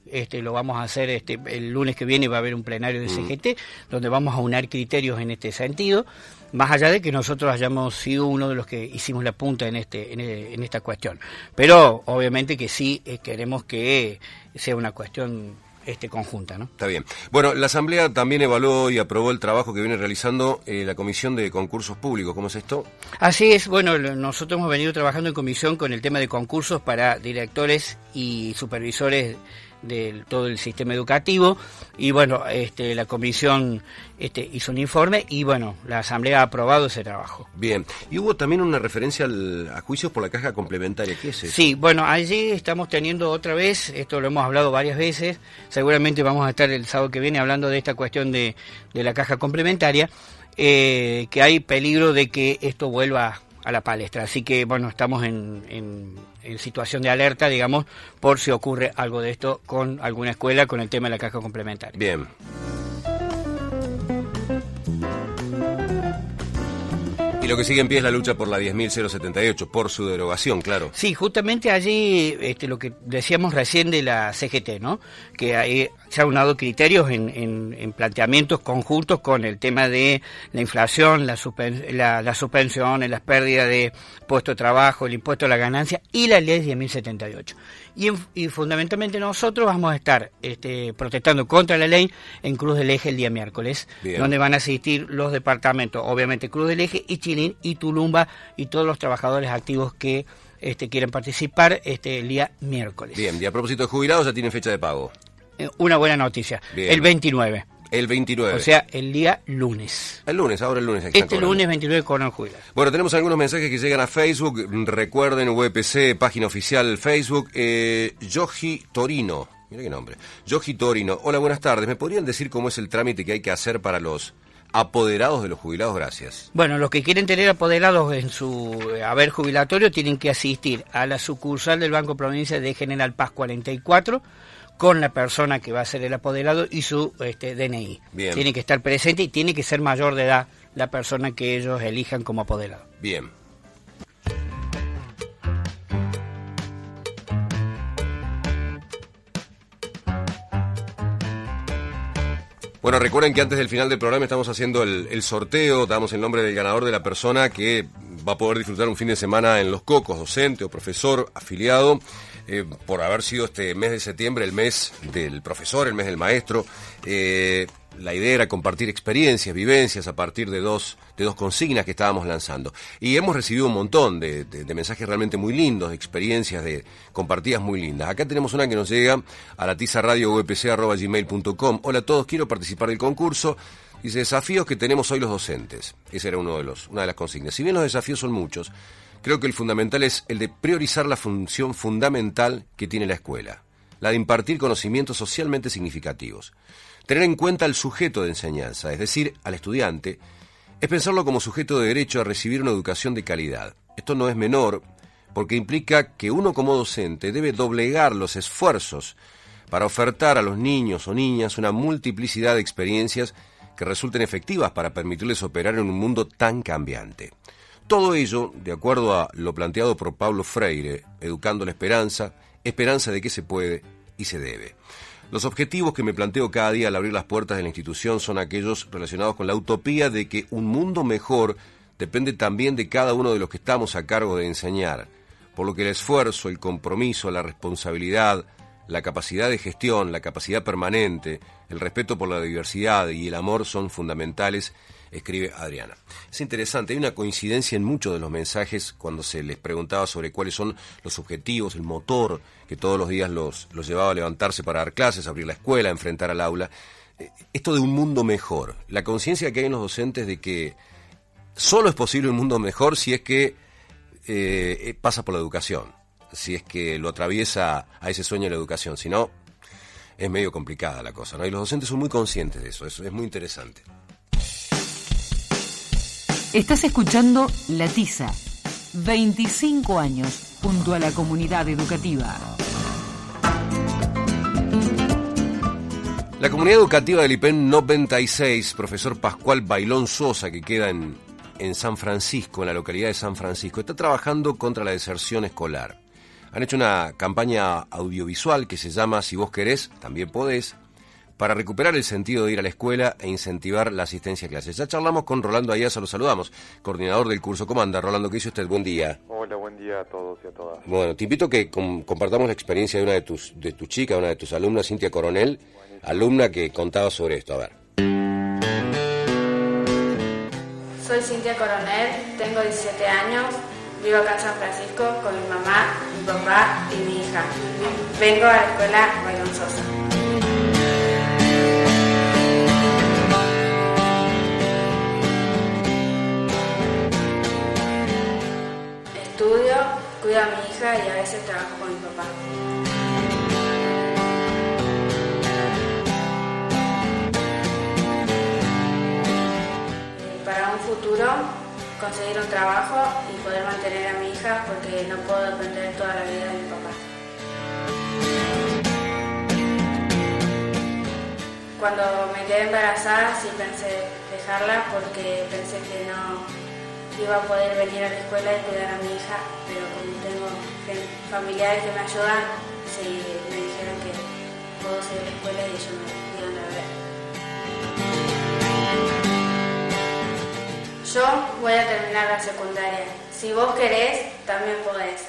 [SPEAKER 3] este, lo vamos a hacer este, el lunes que viene, va a haber un plenario de C G T, mm. donde vamos a unar criterios en este sentido, más allá de que nosotros hayamos sido uno de los que hicimos la punta en este en, en esta cuestión. Pero obviamente que sí eh, queremos que sea una cuestión este conjunta, ¿no?
[SPEAKER 2] Está bien. Bueno, la Asamblea también evaluó y aprobó el trabajo que viene realizando eh, la Comisión de Concursos Públicos. ¿Cómo es esto?
[SPEAKER 3] Así es. Bueno, nosotros hemos venido trabajando en comisión con el tema de concursos para directores y supervisores de todo el sistema educativo, y bueno, este, la comisión este, hizo un informe y bueno, la Asamblea ha aprobado ese trabajo.
[SPEAKER 2] Bien, y hubo también una referencia al, a juicios por la caja complementaria, ¿qué es eso?
[SPEAKER 3] Sí, bueno, allí estamos teniendo otra vez, esto lo hemos hablado varias veces, seguramente vamos a estar el sábado que viene hablando de esta cuestión de, de la caja complementaria, eh, que hay peligro de que esto vuelva a la palestra, así que bueno, estamos en, en, en situación de alerta, digamos, por si ocurre algo de esto con alguna escuela con el tema de la caja complementaria.
[SPEAKER 2] Bien. Y lo que sigue en pie es la lucha por la diez mil setenta y ocho, por su derogación, claro.
[SPEAKER 3] Sí, justamente allí este, lo que decíamos recién de la C G T, ¿no? Que hay, se han unado criterios en, en, en planteamientos conjuntos con el tema de la inflación, la, suspen, la, la suspensión, las pérdidas de puesto de trabajo, el impuesto a la ganancia y la ley diez mil setenta y ocho. Y, en, y fundamentalmente nosotros vamos a estar este, protestando contra la ley en Cruz del Eje el día miércoles, Bien. donde van a asistir los departamentos, obviamente Cruz del Eje y Chilín y Tulumba y todos los trabajadores activos que este, quieren participar este, el día miércoles.
[SPEAKER 2] Bien, y a propósito de jubilados, ya tienen fecha de pago.
[SPEAKER 3] Eh, una buena noticia, Bien. el veintinueve.
[SPEAKER 2] El veintinueve.
[SPEAKER 3] O sea, el día lunes.
[SPEAKER 2] El lunes, ahora el lunes.
[SPEAKER 3] Este cobrando. lunes veintinueve cobran jubilados.
[SPEAKER 2] Bueno, tenemos algunos mensajes que llegan a Facebook. Recuerden, U E P C, página oficial Facebook. Eh, Yogi Torino. Mira qué nombre. Yogi Torino. Hola, buenas tardes. ¿Me podrían decir cómo es el trámite que hay que hacer para los apoderados de los jubilados? Gracias.
[SPEAKER 3] Bueno, los que quieren tener apoderados en su haber jubilatorio tienen que asistir a la sucursal del Banco Provincia de General Paz cuarenta y cuatro con la persona que va a ser el apoderado y su este, D N I.
[SPEAKER 2] Bien.
[SPEAKER 3] Tiene que estar presente y tiene que ser mayor de edad la persona que ellos elijan como apoderado.
[SPEAKER 2] Bien. Bueno, recuerden que antes del final del programa estamos haciendo el, el sorteo, damos el nombre del ganador de la persona que va a poder disfrutar un fin de semana en Los Cocos, docente o profesor afiliado, eh, por haber sido este mes de septiembre el mes del profesor, el mes del maestro. Eh, la idea era compartir experiencias, vivencias a partir de dos, de dos consignas que estábamos lanzando. Y hemos recibido un montón de, de, de mensajes realmente muy lindos, de experiencias de compartidas muy lindas. Acá tenemos una que nos llega a la tiza radio u e p c arroba gmail punto com. Hola a todos, quiero participar del concurso. Dice, desafíos que tenemos hoy los docentes. Esa era uno de los, una de las consignas. Si bien los desafíos son muchos, creo que el fundamental es el de priorizar la función fundamental que tiene la escuela, la de impartir conocimientos socialmente significativos. Tener en cuenta al sujeto de enseñanza, es decir, al estudiante, es pensarlo como sujeto de derecho a recibir una educación de calidad. Esto no es menor, porque implica que uno como docente debe doblegar los esfuerzos para ofertar a los niños o niñas una multiplicidad de experiencias que resulten efectivas para permitirles operar en un mundo tan cambiante. Todo ello, de acuerdo a lo planteado por Paulo Freire, educando la esperanza, esperanza de que se puede y se debe. Los objetivos que me planteo cada día al abrir las puertas de la institución son aquellos relacionados con la utopía de que un mundo mejor depende también de cada uno de los que estamos a cargo de enseñar, por lo que el esfuerzo, el compromiso, la responsabilidad, la capacidad de gestión, la capacidad permanente, el respeto por la diversidad y el amor son fundamentales, escribe Adriana. Es interesante, hay una coincidencia en muchos de los mensajes cuando se les preguntaba sobre cuáles son los objetivos, el motor que todos los días los, los llevaba a levantarse para dar clases, abrir la escuela, enfrentar al aula. Esto de un mundo mejor, la conciencia que hay en los docentes de que solo es posible un mundo mejor si es que eh, pasa por la educación, si es que lo atraviesa a ese sueño de la educación, si no, es medio complicada la cosa, ¿no? Y los docentes son muy conscientes de eso, eso es muy interesante.
[SPEAKER 1] Estás escuchando La Tiza, veinticinco años junto a la comunidad educativa.
[SPEAKER 2] La comunidad educativa del I P E N noventa y seis, profesor Pascual Bailón Sosa, que queda en, en San Francisco, en la localidad de San Francisco, está trabajando contra la deserción escolar. han hecho una campaña audiovisual que se llama Si vos querés, también podés, para recuperar el sentido de ir a la escuela e incentivar la asistencia a clases. Ya charlamos con Rolando Ayaza, lo saludamos, coordinador del curso. ¿Cómo anda, Rolando? ¿Qué dice usted? Buen día.
[SPEAKER 13] Hola, buen día a todos y a todas.
[SPEAKER 2] Bueno, te invito a que com- compartamos la experiencia de una de tus de tus chicas, una de tus alumnas, Cintia Coronel, Buenísimo. Alumna que contaba sobre esto. A ver.
[SPEAKER 14] Soy Cintia Coronel, tengo diecisiete años, vivo acá en San Francisco con mi mamá, mi papá y mi hija. Vengo a la escuela Bailón Sosa. Estudio, cuido a mi hija y a veces trabajo con mi papá. Para un futuro, conseguir un trabajo y poder mantener a mi hija porque no puedo depender toda la vida de mi papá. Cuando me quedé embarazada sí pensé dejarla porque pensé que no iba a poder venir a la escuela y cuidar a mi hija, pero como tengo familiares que me ayudan, sí, me dijeron que puedo seguir a la escuela y ellos me iban a ver. Yo voy a terminar la secundaria. Si vos querés, también podés.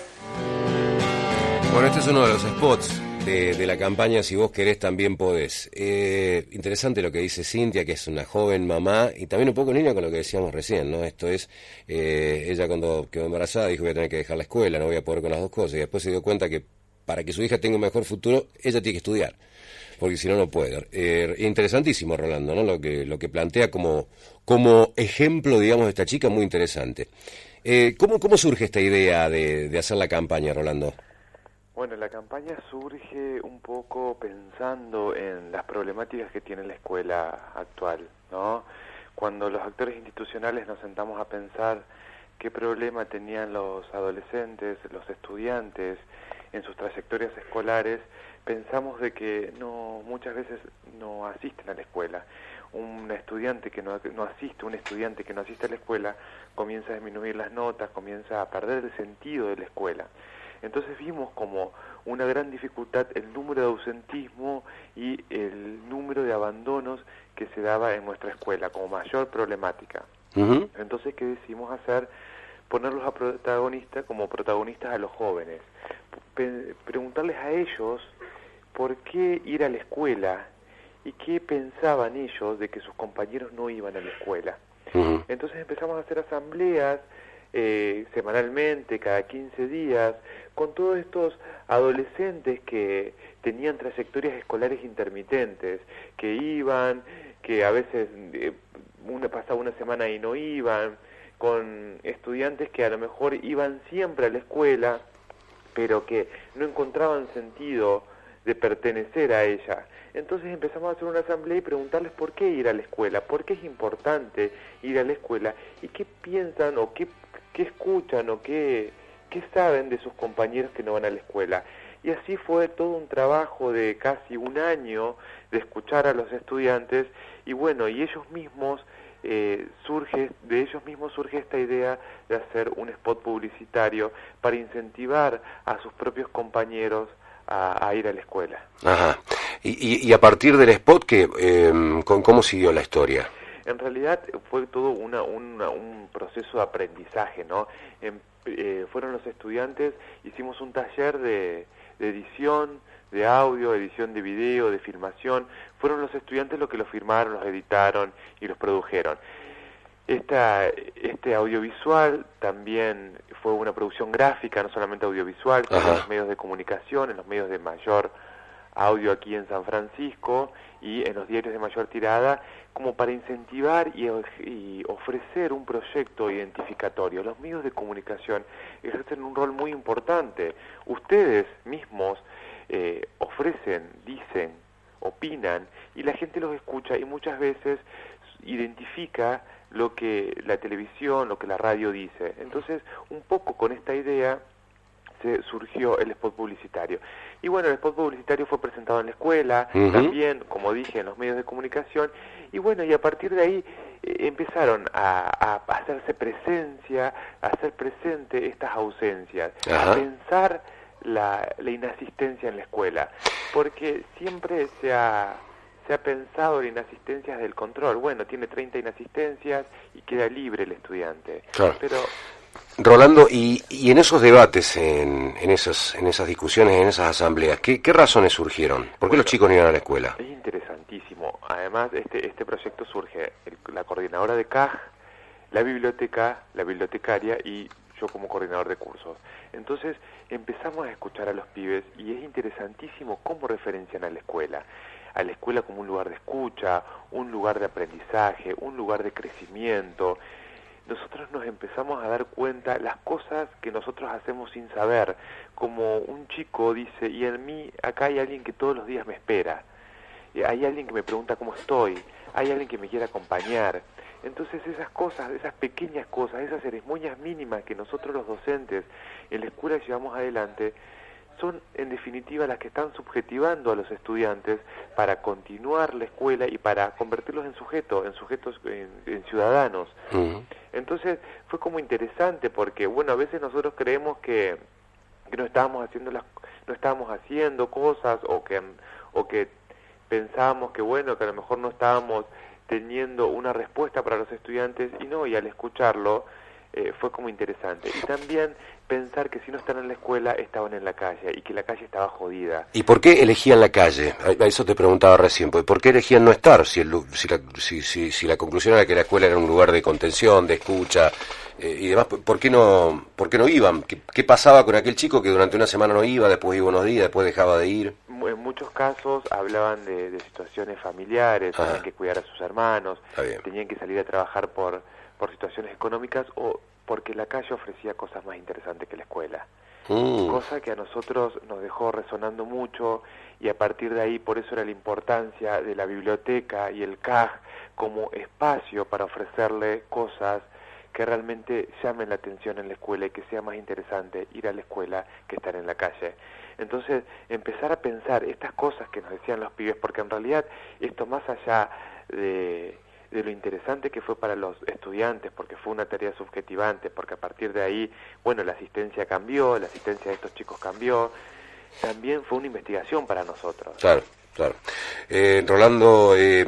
[SPEAKER 2] Bueno, este es uno de los spots de, de la campaña Si vos querés, también podés. Eh, interesante lo que dice Cintia, que es una joven mamá, y también un poco en línea con lo que decíamos recién, ¿no? Esto es, eh, ella cuando quedó embarazada dijo voy a tener que dejar la escuela, no voy a poder con las dos cosas, y después se dio cuenta que para que su hija tenga un mejor futuro, ella tiene que estudiar, porque si no, no puede. Eh, interesantísimo, Rolando, ¿no? Lo que lo que plantea como, como ejemplo, digamos, de esta chica, muy interesante. Eh, ¿cómo, ¿Cómo surge esta idea de, de hacer la campaña, Rolando?
[SPEAKER 13] Bueno, la campaña surge un poco pensando en las problemáticas que tiene la escuela actual, ¿no? Cuando los actores institucionales nos sentamos a pensar qué problema tenían los adolescentes, los estudiantes en sus trayectorias escolares, pensamos de que no muchas veces no asisten a la escuela. Un estudiante que no, no asiste, un estudiante que no asiste a la escuela, comienza a disminuir las notas, comienza a perder el sentido de la escuela. Entonces vimos como una gran dificultad el número de ausentismo y el número de abandonos que se daba en nuestra escuela como mayor problemática. Uh-huh. Entonces, ¿qué decidimos hacer? Ponerlos a protagonistas como protagonistas a los jóvenes. Pe- preguntarles a ellos por qué ir a la escuela y qué pensaban ellos de que sus compañeros no iban a la escuela. Uh-huh. Entonces empezamos a hacer asambleas eh, semanalmente, cada quince días, con todos estos adolescentes que tenían trayectorias escolares intermitentes, que iban, que a veces eh, una pasaba una semana y no iban, con estudiantes que a lo mejor iban siempre a la escuela, pero que no encontraban sentido de pertenecer a ella. Entonces empezamos a hacer una asamblea y preguntarles por qué ir a la escuela, por qué es importante ir a la escuela y qué piensan o qué, qué escuchan o qué, qué saben de sus compañeros que no van a la escuela. Y así fue todo un trabajo de casi un año de escuchar a los estudiantes y bueno, y ellos mismos Eh, surge, de ellos mismos surge esta idea de hacer un spot publicitario para incentivar a sus propios compañeros a, a ir a la escuela.
[SPEAKER 2] Ajá. Y, y, y a partir del spot, ¿qué, eh, ¿cómo siguió la historia?
[SPEAKER 13] En realidad fue todo una, una, un proceso de aprendizaje, ¿no? En, eh, fueron los estudiantes, hicimos un taller de, de edición, de audio, edición de video, de filmación. Fueron los estudiantes los que los firmaron, los editaron y los produjeron. Esta, este audiovisual también fue una producción gráfica, no solamente audiovisual, sino en los medios de comunicación, en los medios de mayor audio aquí en San Francisco y en los diarios de mayor tirada, como para incentivar y, y ofrecer un proyecto identificatorio. Los medios de comunicación ejercen un rol muy importante. Ustedes mismos eh, ofrecen, dicen, opinan y la gente los escucha y muchas veces identifica lo que la televisión, lo que la radio dice. Entonces, un poco con esta idea se surgió el spot publicitario. Y bueno, el spot publicitario fue presentado en la escuela, uh-huh. también, como dije, en los medios de comunicación, y bueno, y a partir de ahí eh, empezaron a, a hacerse presencia, a hacer presente estas ausencias, uh-huh. a pensar la, la inasistencia en la escuela, porque siempre se ha, se ha pensado en inasistencias del control. Bueno, tiene treinta inasistencias y queda libre el estudiante.
[SPEAKER 2] Claro.
[SPEAKER 13] Pero
[SPEAKER 2] Rolando, y, y en esos debates, en, en, esas, en esas discusiones, en esas asambleas, ¿qué, qué razones surgieron? ¿Por qué
[SPEAKER 13] bueno,
[SPEAKER 2] los chicos no iban a la escuela?
[SPEAKER 13] Es interesantísimo. Además, este, este proyecto surge, el, la coordinadora de C A J, la biblioteca, la bibliotecaria y yo como coordinador de cursos. Entonces empezamos a escuchar a los pibes y es interesantísimo cómo referencian a la escuela. A la escuela como un lugar de escucha, un lugar de aprendizaje, un lugar de crecimiento. Nosotros nos empezamos a dar cuenta las cosas que nosotros hacemos sin saber, como un chico dice, y en mí acá hay alguien que todos los días me espera, hay alguien que me pregunta cómo estoy, hay alguien que me quiere acompañar. Entonces esas cosas, esas pequeñas cosas, esas ceremonias mínimas que nosotros los docentes en la escuela llevamos adelante, son en definitiva las que están subjetivando a los estudiantes para continuar la escuela y para convertirlos en sujetos, en sujetos, en, en ciudadanos. Uh-huh. Entonces fue como interesante porque, bueno, a veces nosotros creemos que, que no estábamos haciendo las, no estábamos haciendo cosas o que, o que pensábamos que, bueno, que a lo mejor no estábamos teniendo una respuesta para los estudiantes y no, y al escucharlo eh, fue como interesante. Y también pensar que si no están en la escuela, estaban en la calle y que la calle estaba jodida.
[SPEAKER 2] ¿Y por qué elegían la calle? A eso te preguntaba recién. ¿Por qué elegían no estar? Si, el, si, la, si, si, si la conclusión era que la escuela era un lugar de contención, de escucha eh, y demás, ¿por qué no, por qué no iban? ¿Qué, ¿Qué pasaba con aquel chico que durante una semana no iba, después iba unos días, después dejaba de ir?
[SPEAKER 13] En muchos casos hablaban de, de situaciones familiares, Ajá. tenían que cuidar a sus hermanos, tenían que salir a trabajar por, por situaciones económicas o porque la calle ofrecía cosas más interesantes que la escuela. Mm. Cosa que a nosotros nos dejó resonando mucho y a partir de ahí, por eso era la importancia de la biblioteca y el C A J como espacio para ofrecerle cosas que realmente llamen la atención en la escuela y que sea más interesante ir a la escuela que estar en la calle. Entonces, empezar a pensar estas cosas que nos decían los pibes, porque en realidad esto más allá de, de lo interesante que fue para los estudiantes, porque fue una tarea subjetivante, porque a partir de ahí, bueno, la asistencia cambió, la asistencia de estos chicos cambió, también fue una investigación para nosotros.
[SPEAKER 2] Claro, claro. Eh, Rolando, eh,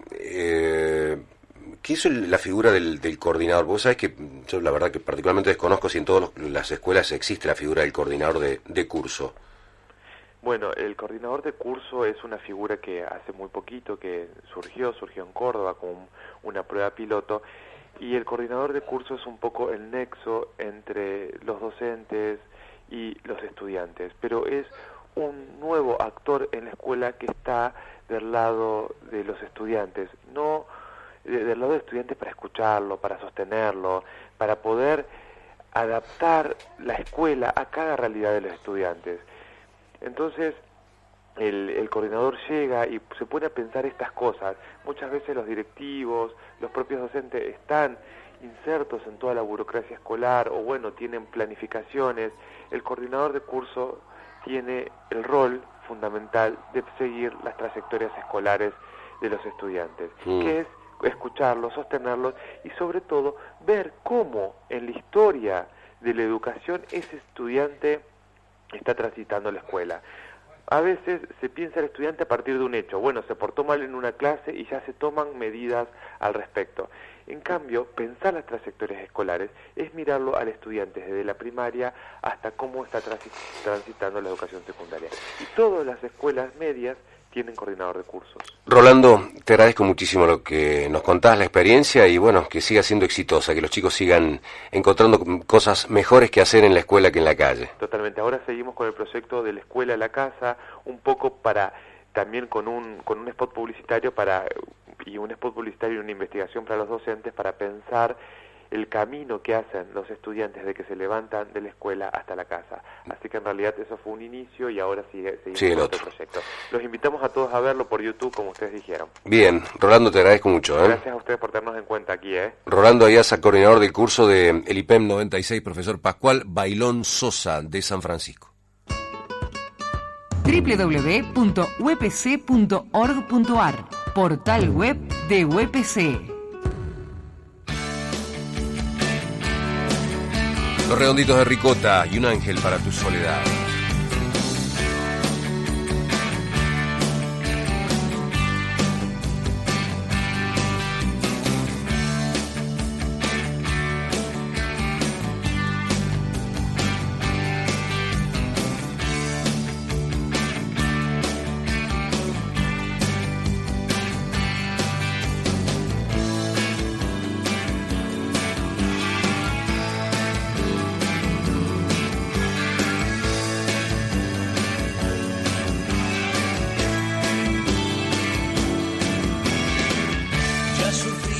[SPEAKER 2] eh, ¿qué hizo la figura del, del coordinador? Vos sabés que yo la verdad que particularmente desconozco si en todas las escuelas existe la figura del coordinador de, de curso.
[SPEAKER 13] Bueno, el coordinador de curso es una figura que hace muy poquito que surgió, surgió en Córdoba como una prueba piloto, y el coordinador de curso es un poco el nexo entre los docentes y los estudiantes, pero es un nuevo actor en la escuela que está del lado de los estudiantes, no de, del lado de estudiantes para escucharlo, para sostenerlo, para poder adaptar la escuela a cada realidad de los estudiantes. Entonces, el, el coordinador llega y se pone a pensar estas cosas. Muchas veces los directivos, los propios docentes están insertos en toda la burocracia escolar o, bueno, tienen planificaciones. El coordinador de curso tiene el rol fundamental de seguir las trayectorias escolares de los estudiantes, mm. que es escucharlos, sostenerlos y, sobre todo, ver cómo en la historia de la educación ese estudiante está transitando la escuela. A veces se piensa el estudiante a partir de un hecho. Bueno, se portó mal en una clase y ya se toman medidas al respecto. En cambio, pensar las trayectorias escolares es mirarlo al estudiante desde la primaria hasta cómo está transitando la educación secundaria. Y todas las escuelas medias tienen coordinador de cursos.
[SPEAKER 2] Rolando, te agradezco muchísimo lo que nos contás, la experiencia, y bueno, que siga siendo exitosa, que los chicos sigan encontrando cosas mejores que hacer en la escuela que en la calle.
[SPEAKER 13] Totalmente. Ahora seguimos con el proyecto de la escuela a la casa, un poco para, también con un, con un spot publicitario para y un spot publicitario y una investigación para los docentes para pensar el camino que hacen los estudiantes de que se levantan de la escuela hasta la casa. Así que en realidad eso fue un inicio y ahora sigue, seguimos
[SPEAKER 2] sí,
[SPEAKER 13] con
[SPEAKER 2] otro.
[SPEAKER 13] otro proyecto. Los invitamos a todos a verlo por YouTube, como ustedes dijeron.
[SPEAKER 2] Bien, Rolando, te agradezco mucho. ¿eh?
[SPEAKER 13] Gracias a ustedes por tenernos en cuenta aquí. ¿eh?
[SPEAKER 2] Rolando Ayaza, coordinador del curso de el I P E M noventa y seis, profesor Pascual Bailón Sosa, de San Francisco.
[SPEAKER 1] doble u doble u doble u punto u e p c punto org punto a r, portal web de U E P C.
[SPEAKER 2] Los Redonditos de Ricota y un ángel para tu soledad.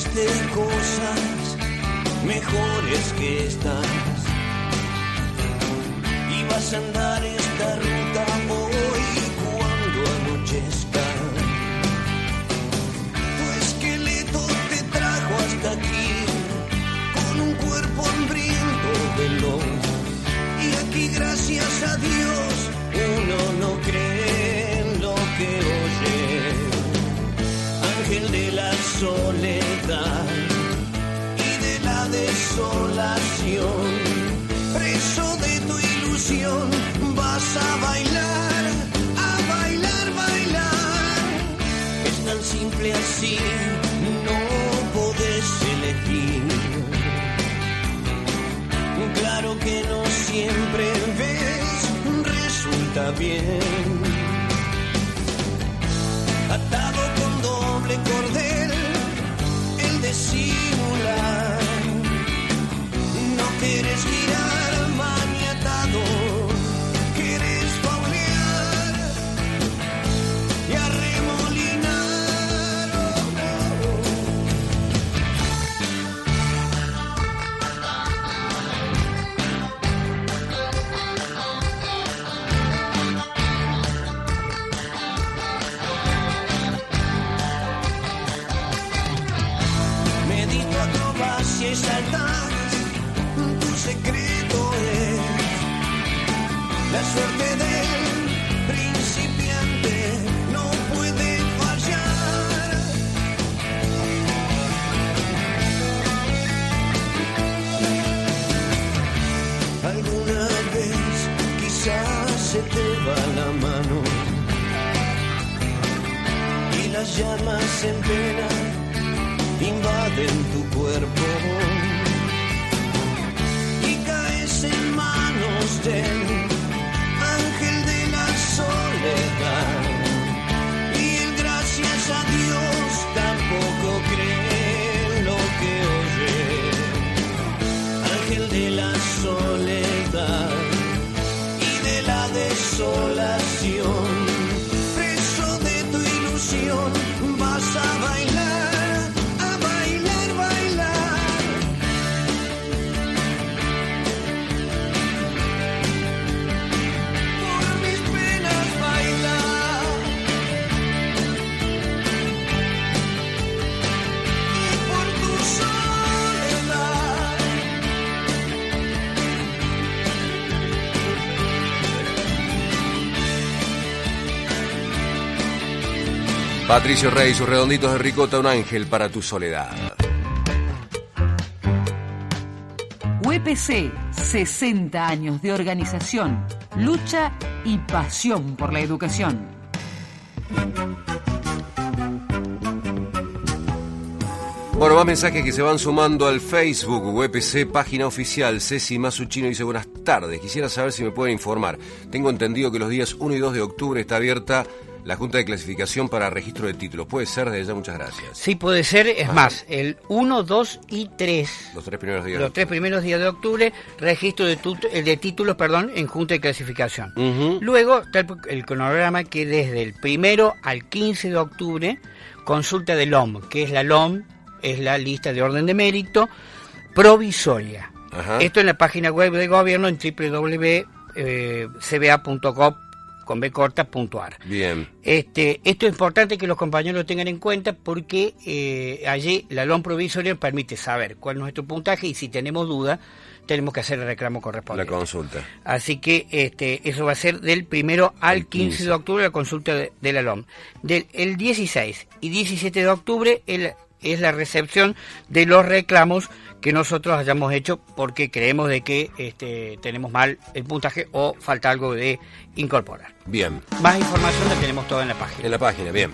[SPEAKER 11] viste cosas mejores que estas y vas a andar esta ruta hoy cuando anochezca. Tu esqueleto te trajo hasta aquí con un cuerpo hambriento veloz y aquí gracias a Dios uno no cree en lo que oye. Ángel de la soledad y de la desolación, preso de tu ilusión, vas a bailar, a bailar, bailar. Es tan simple así, no podés elegir. Claro que no siempre ves, resulta bien. Atado con doble cordel, el de simular. No quieres girar maniatado, quieres faunear y arremolinar. Y saltar, tu secreto es la suerte del principiante, no puede fallar. Alguna vez quizás se te va la mano y las llamas en pena invaden tu cuerpo y caes en manos del ángel de la soledad y él gracias a Dios tampoco cree en lo que oye. Ángel de la soledad y de la desolación, preso de tu ilusión, vas a bailar.
[SPEAKER 2] Patricio Rey, sus redonditos de ricota, un ángel para tu soledad.
[SPEAKER 1] U E P C, sesenta años de organización, lucha y pasión por la educación.
[SPEAKER 2] Bueno, más mensajes que se van sumando al Facebook, U E P C, página oficial. Ceci Masuchino dice, buenas tardes, quisiera saber si me pueden informar. Tengo entendido que los días uno y dos de octubre está abierta la Junta de Clasificación para registro de títulos. ¿Puede ser? Desde ya, muchas gracias.
[SPEAKER 3] Sí, puede ser. Es Ajá. más, el uno, dos y tres.
[SPEAKER 2] Los tres primeros días.
[SPEAKER 3] Los tres primeros días de octubre, registro de, tu, de títulos, perdón, en Junta de Clasificación. Uh-huh. Luego está el, el cronograma que desde el primero al quince de octubre, consulta del L O M, que es la L O M, es la lista de orden de mérito provisoria. Ajá. Esto en la página web de gobierno en doble u doble u doble u punto c b a punto gov con b corta punto a r.
[SPEAKER 2] Bien.
[SPEAKER 3] Este, esto es importante que los compañeros lo tengan en cuenta porque eh, allí la L O M provisoria permite saber cuál es nuestro puntaje y si tenemos duda tenemos que hacer el reclamo correspondiente.
[SPEAKER 2] La consulta.
[SPEAKER 3] Así que este, eso va a ser del primero al quince de octubre la consulta de, de la L O M. Del el dieciséis y diecisiete de octubre el, es la recepción de los reclamos que nosotros hayamos hecho porque creemos de que este, tenemos mal el puntaje o falta algo de incorporar.
[SPEAKER 2] Bien.
[SPEAKER 3] Más información la tenemos toda en la página.
[SPEAKER 2] En la página, bien.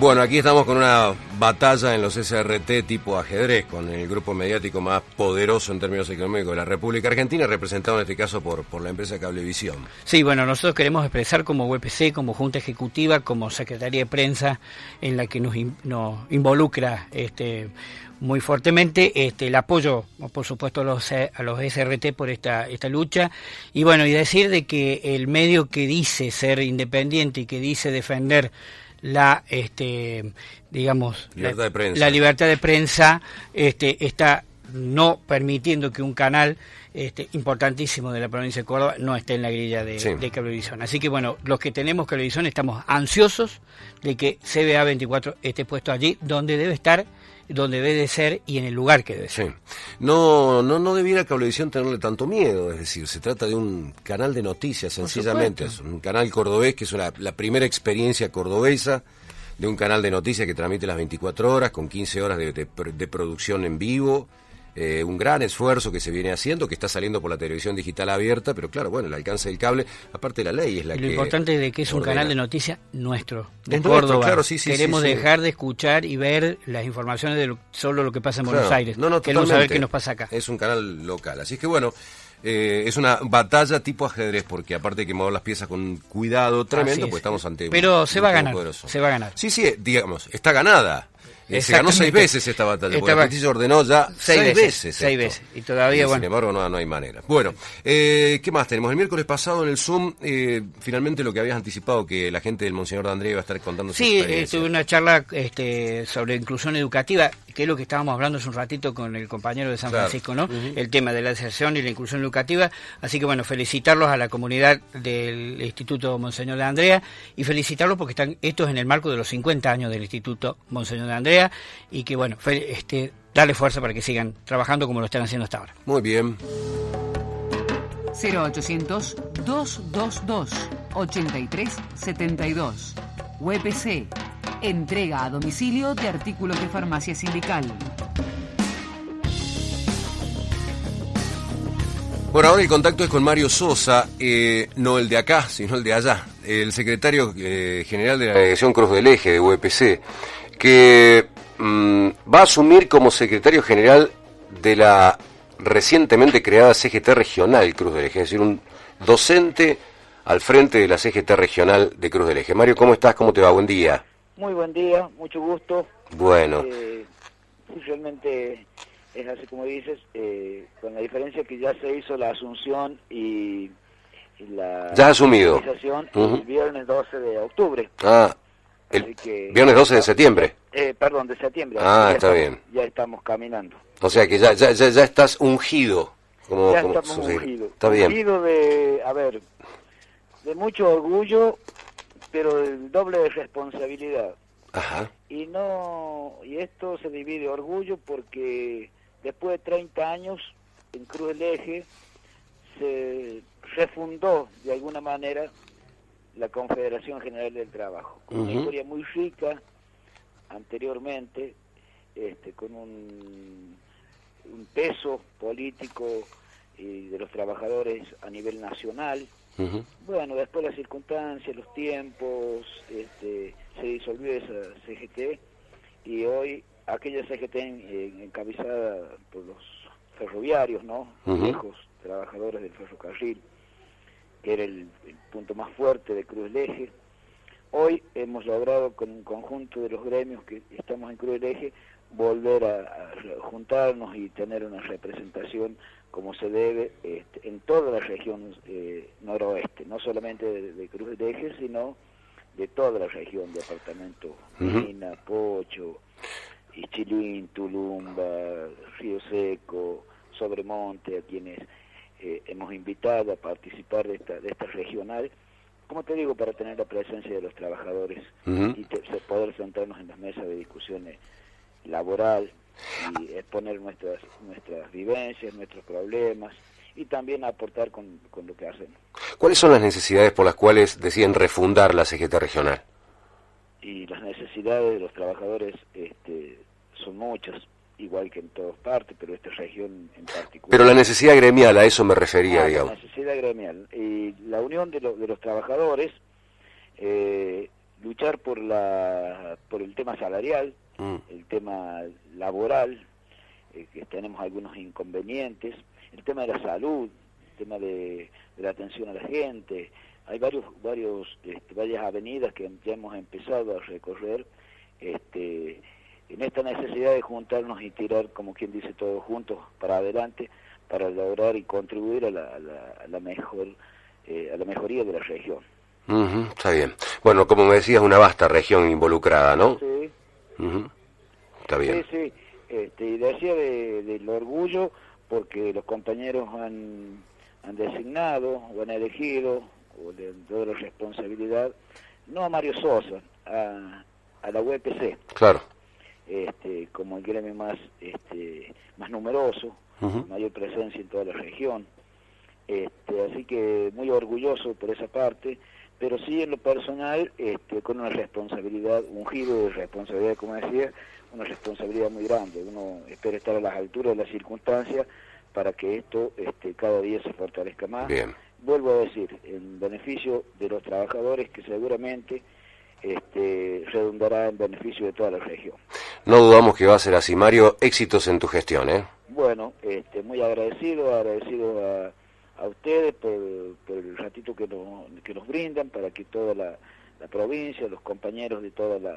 [SPEAKER 2] Bueno, aquí estamos con una batalla en los S R T tipo ajedrez, con el grupo mediático más poderoso en términos económicos de la República Argentina, representado en este caso por, por la empresa Cablevisión.
[SPEAKER 3] Sí, bueno, nosotros queremos expresar como U P C, como Junta Ejecutiva, como Secretaría de Prensa, en la que nos, in, nos involucra este muy fuertemente este el apoyo, por supuesto, a los, a los S R T por esta esta lucha. Y bueno, y decir de que el medio que dice ser independiente y que dice defender la este digamos
[SPEAKER 2] libertad
[SPEAKER 3] la,
[SPEAKER 2] de prensa.
[SPEAKER 3] la libertad de prensa este está no permitiendo que un canal este importantísimo de la provincia de Córdoba no esté en la grilla de,
[SPEAKER 2] sí.
[SPEAKER 3] de Cablevisión. Así que bueno, los que tenemos Cablevisión estamos ansiosos de que C B A veinticuatro esté puesto allí donde debe estar, donde debe de ser y en el lugar que debe ser.
[SPEAKER 2] Sí. No, no, no debiera Cablevisión tenerle tanto miedo, es decir, se trata de un canal de noticias, sencillamente, es un canal cordobés que es una, la primera experiencia cordobesa de un canal de noticias que transmite las veinticuatro horas, con quince horas de, de, de producción en vivo. Eh, un gran esfuerzo que se viene haciendo, que está saliendo por la televisión digital abierta, pero claro, bueno, el alcance del cable, aparte de la ley, es la
[SPEAKER 3] y
[SPEAKER 2] que...
[SPEAKER 3] Lo importante es de que es
[SPEAKER 2] ordena.
[SPEAKER 3] Un canal de noticias nuestro, de
[SPEAKER 2] es
[SPEAKER 3] Córdoba.
[SPEAKER 2] Nuestro, claro, sí, sí,
[SPEAKER 3] Queremos
[SPEAKER 2] sí, sí.
[SPEAKER 3] dejar de escuchar y ver las informaciones de lo, solo lo que pasa en
[SPEAKER 2] Claro.
[SPEAKER 3] Buenos Aires.
[SPEAKER 2] No, no,
[SPEAKER 3] Queremos
[SPEAKER 2] totalmente.
[SPEAKER 3] saber qué nos pasa acá.
[SPEAKER 2] Es un canal local, así que bueno... Eh, es una batalla tipo ajedrez, porque aparte hay que mover las piezas con cuidado tremendo, pues estamos ante...
[SPEAKER 3] Pero
[SPEAKER 2] un,
[SPEAKER 3] se
[SPEAKER 2] un
[SPEAKER 3] va a ganar,
[SPEAKER 2] poderoso.
[SPEAKER 3] se va a ganar.
[SPEAKER 2] Sí, sí, digamos, está ganada. Eh, se ganó seis veces esta batalla, porque
[SPEAKER 3] Esta
[SPEAKER 2] la justicia ordenó ya
[SPEAKER 3] seis
[SPEAKER 2] seis
[SPEAKER 3] veces,
[SPEAKER 2] veces.
[SPEAKER 3] Seis
[SPEAKER 2] esto.
[SPEAKER 3] veces, y todavía,
[SPEAKER 2] Y,
[SPEAKER 3] bueno...
[SPEAKER 2] Sin embargo, no, no hay manera. Bueno, eh, ¿qué más tenemos? El miércoles pasado en el Zoom, eh, finalmente lo que habías anticipado, que la gente del Monseñor de Andrea iba a estar contando su
[SPEAKER 3] Sí,
[SPEAKER 2] experiencia.
[SPEAKER 3] eh, tuve una charla este, sobre inclusión educativa, que es lo que estábamos hablando hace un ratito con el compañero de San
[SPEAKER 2] Claro.
[SPEAKER 3] Francisco, ¿no?
[SPEAKER 2] Uh-huh.
[SPEAKER 3] El tema de la deserción y la inclusión educativa. Así que, bueno, felicitarlos a la comunidad del Instituto Monseñor de Andrea y felicitarlos porque están estos en el marco de los cincuenta años del Instituto Monseñor de Andrea y que, bueno, fe, este, darle fuerza para que sigan trabajando como lo están haciendo hasta ahora.
[SPEAKER 2] Muy bien.
[SPEAKER 1] cero ochocientos, doscientos veintidós, ochenta y tres setenta y dos. U E P C. Entrega a domicilio de artículos de farmacia sindical.
[SPEAKER 2] Bueno, ahora el contacto es con Mario Sosa, eh, no el de acá, sino el de allá, el secretario eh, general de la Delegación Cruz del Eje de U E P C, que mmm, va a asumir como secretario general de la recientemente creada C G T Regional Cruz del Eje, es decir, un docente al frente de la C G T Regional de Cruz del Eje. Mario, ¿cómo estás? ¿Cómo te va? Buen día.
[SPEAKER 15] Muy buen día, mucho gusto.
[SPEAKER 2] Bueno.
[SPEAKER 15] Eh, sí, realmente es así como dices, eh, con la diferencia que ya se hizo la asunción y, y la...
[SPEAKER 2] ¿Ya has asumido?
[SPEAKER 15] Uh-huh. El viernes doce de octubre.
[SPEAKER 2] Ah, el que, viernes doce de septiembre.
[SPEAKER 15] Eh, perdón, de septiembre.
[SPEAKER 2] Ah, está
[SPEAKER 15] estamos,
[SPEAKER 2] bien.
[SPEAKER 15] Ya estamos caminando.
[SPEAKER 2] O sea que ya ya ya, ya estás ungido. Como,
[SPEAKER 15] ya
[SPEAKER 2] como
[SPEAKER 15] estamos ungidos.
[SPEAKER 2] Está bien.
[SPEAKER 15] Ungido de, a ver, de mucho orgullo, pero el doble de responsabilidad.
[SPEAKER 2] Ajá.
[SPEAKER 15] Y no, y esto se divide orgullo porque después de treinta años en Cruz del Eje se refundó de alguna manera la Confederación General del Trabajo, con uh-huh. una historia muy rica anteriormente, este, con un, un peso político y de los trabajadores a nivel nacional. Uh-huh. Bueno, después las circunstancias, los tiempos, este, se disolvió esa C G T y hoy aquella C G T en, en, encabezada por los ferroviarios, ¿no? Uh-huh. Viejos trabajadores del ferrocarril, que era el, el punto más fuerte de Cruz del Eje. Hoy hemos logrado con un conjunto de los gremios que estamos en Cruz del Eje volver a, a juntarnos y tener una representación como se debe este, en toda la región eh, noroeste, no solamente de, de Cruz del Eje, sino de toda la región, departamento uh-huh. Mina, Pocho, Ichilín, Tulumba, Río Seco, Sobremonte, a quienes eh, hemos invitado a participar de esta, de esta regional, como te digo, para tener la presencia de los trabajadores uh-huh. y te, poder sentarnos en las mesas de discusiones laboral y exponer nuestras nuestras vivencias, nuestros problemas y también aportar con, con lo que hacemos.
[SPEAKER 2] ¿Cuáles son las necesidades por las cuales deciden refundar la C G T regional?
[SPEAKER 15] Y las necesidades de los trabajadores este, son muchas, igual que en todas partes, pero esta región en particular.
[SPEAKER 2] Pero la necesidad gremial, a eso me refería,
[SPEAKER 15] ah,
[SPEAKER 2] digamos.
[SPEAKER 15] La necesidad gremial. Y la unión de, lo, de los trabajadores, eh, luchar luchar por la por el tema salarial, mm. el tema laboral, eh, que tenemos algunos inconvenientes, el tema de la salud, el tema de, de la atención a la gente. Hay varios varios este, varias avenidas que ya hemos empezado a recorrer, este, en esta necesidad de juntarnos y tirar, como quien dice, todos juntos para adelante, para lograr y contribuir a la, a la, a la mejor eh, a la mejoría de la región.
[SPEAKER 2] Uh-huh, está bien. Bueno, como me decías, una vasta región involucrada, ¿no?
[SPEAKER 15] Sí.
[SPEAKER 2] Uh-huh. Está bien.
[SPEAKER 15] Sí, sí. Este, y decía de, del orgullo porque los compañeros han, han designado o han elegido o le han dado la responsabilidad, no a Mario Sosa, a, a la U E P C.
[SPEAKER 2] Claro.
[SPEAKER 15] Este, como el gremio más, este, más numeroso, uh-huh. mayor presencia en toda la región. Este, así que muy orgulloso por esa parte, pero sí en lo personal, este, con una responsabilidad, un giro de responsabilidad, como decía, una responsabilidad muy grande. Uno espera estar a las alturas de las circunstancias para que esto este, cada día se fortalezca más.
[SPEAKER 2] Bien.
[SPEAKER 15] Vuelvo a decir, en beneficio de los trabajadores, que seguramente este, redundará en beneficio de toda la región.
[SPEAKER 2] No dudamos que va a ser así, Mario. Éxitos en tu gestión, ¿eh?
[SPEAKER 15] Bueno, este, muy agradecido, agradecido a a ustedes por, por el ratito que nos, que nos brindan para que toda la, la provincia, los compañeros de toda la,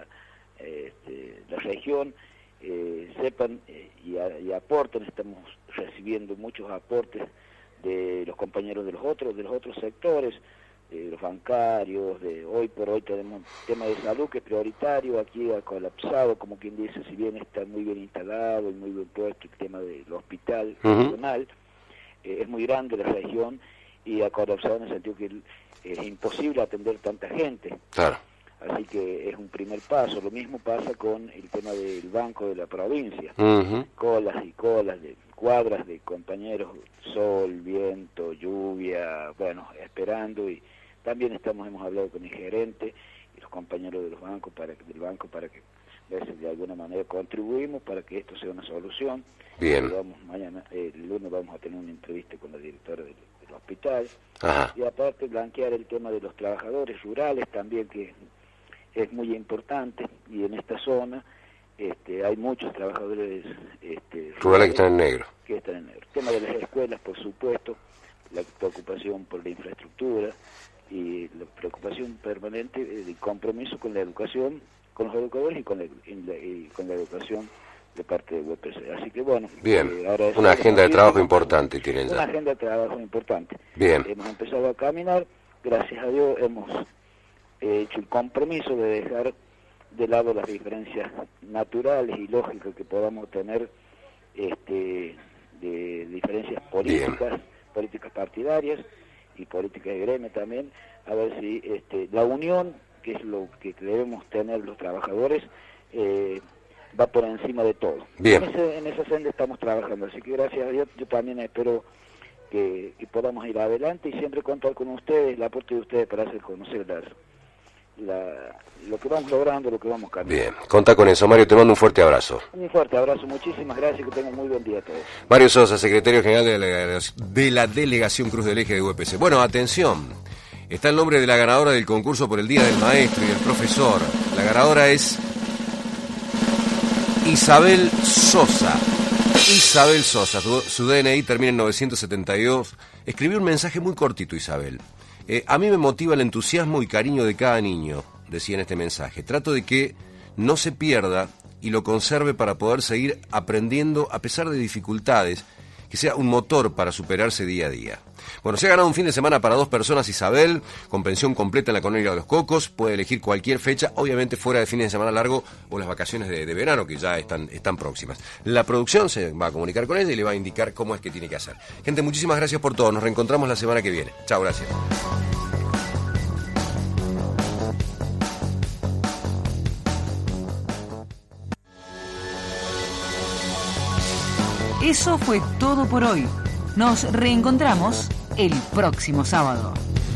[SPEAKER 15] este, la región eh, sepan eh, y, a, y aporten. Estamos recibiendo muchos aportes de los compañeros de los otros de los otros sectores, de los bancarios. De hoy por hoy tenemos tema de salud que es prioritario, aquí ha colapsado, como quien dice, si bien está muy bien instalado y muy bien puesto el tema del hospital uh-huh. nacional. Es muy grande la región y ha colapsado en el sentido que es imposible atender tanta gente.
[SPEAKER 2] Claro.
[SPEAKER 15] Así que es un primer paso. Lo mismo pasa con el tema del banco de la provincia.
[SPEAKER 2] Uh-huh.
[SPEAKER 15] Colas y colas de cuadras de compañeros, sol, viento, lluvia, bueno, esperando. Y también estamos hemos hablado con el gerente y los compañeros de los bancos para del banco para que de alguna manera contribuimos para que esto sea una solución.
[SPEAKER 2] Bien.
[SPEAKER 15] Vamos, mañana, eh, el lunes vamos a tener una entrevista con la directora del, del hospital.
[SPEAKER 2] Ajá.
[SPEAKER 15] Y aparte blanquear el tema de los trabajadores rurales también, que es muy importante, y en esta zona este, hay muchos trabajadores este, rurales,
[SPEAKER 2] rurales que están en negro.
[SPEAKER 15] Que están en negro. El tema de las escuelas, por supuesto, la preocupación por la infraestructura y la preocupación permanente de compromiso con la educación, con los educadores y con la, y con la educación de parte de U E P C. Así que bueno.
[SPEAKER 2] Bien,
[SPEAKER 15] eh,
[SPEAKER 2] una agenda de trabajo importante tienen ya.
[SPEAKER 15] Una agenda de trabajo importante.
[SPEAKER 2] Bien.
[SPEAKER 15] Hemos empezado a caminar, gracias a Dios hemos eh, hecho el compromiso de dejar de lado las diferencias naturales y lógicas que podamos tener, este, de diferencias políticas, Bien. políticas partidarias y políticas de gremio también, a ver si este, la unión, que es lo que debemos tener los trabajadores, eh, va por encima de todo.
[SPEAKER 2] Bien.
[SPEAKER 15] En, ese, en esa senda estamos trabajando, así que gracias a Dios yo también espero que, que podamos ir adelante y siempre contar con ustedes, el aporte de ustedes para hacer conocer la, la, lo que vamos logrando, lo que vamos cambiando.
[SPEAKER 2] Bien, contá con eso. Mario, te mando un fuerte abrazo.
[SPEAKER 15] Un fuerte abrazo, muchísimas gracias, que tengan muy buen día a todos.
[SPEAKER 2] Mario Sosa, secretario general de la, de la Delegación Cruz del Eje de U E P C. Bueno, atención, está el nombre de la ganadora del concurso por el Día del Maestro y del Profesor. La ganadora es Isabel Sosa. Isabel Sosa, su, su D N I termina en novecientos setenta y dos. Escribió un mensaje muy cortito, Isabel. Eh, a mí me motiva el entusiasmo y cariño de cada niño, decía en este mensaje. Trato de que no se pierda y lo conserve para poder seguir aprendiendo a pesar de dificultades, que sea un motor para superarse día a día. Bueno, se ha ganado un fin de semana para dos personas, Isabel, con pensión completa en la Colonia de los Cocos. Puede elegir cualquier fecha, obviamente fuera de fines de semana largo o las vacaciones de, de verano, que ya están, están próximas. La producción se va a comunicar con ella y le va a indicar cómo es que tiene que hacer. Gente, muchísimas gracias por todo. Nos reencontramos la semana que viene. Chao, gracias.
[SPEAKER 1] Eso fue todo por hoy. Nos reencontramos el próximo sábado.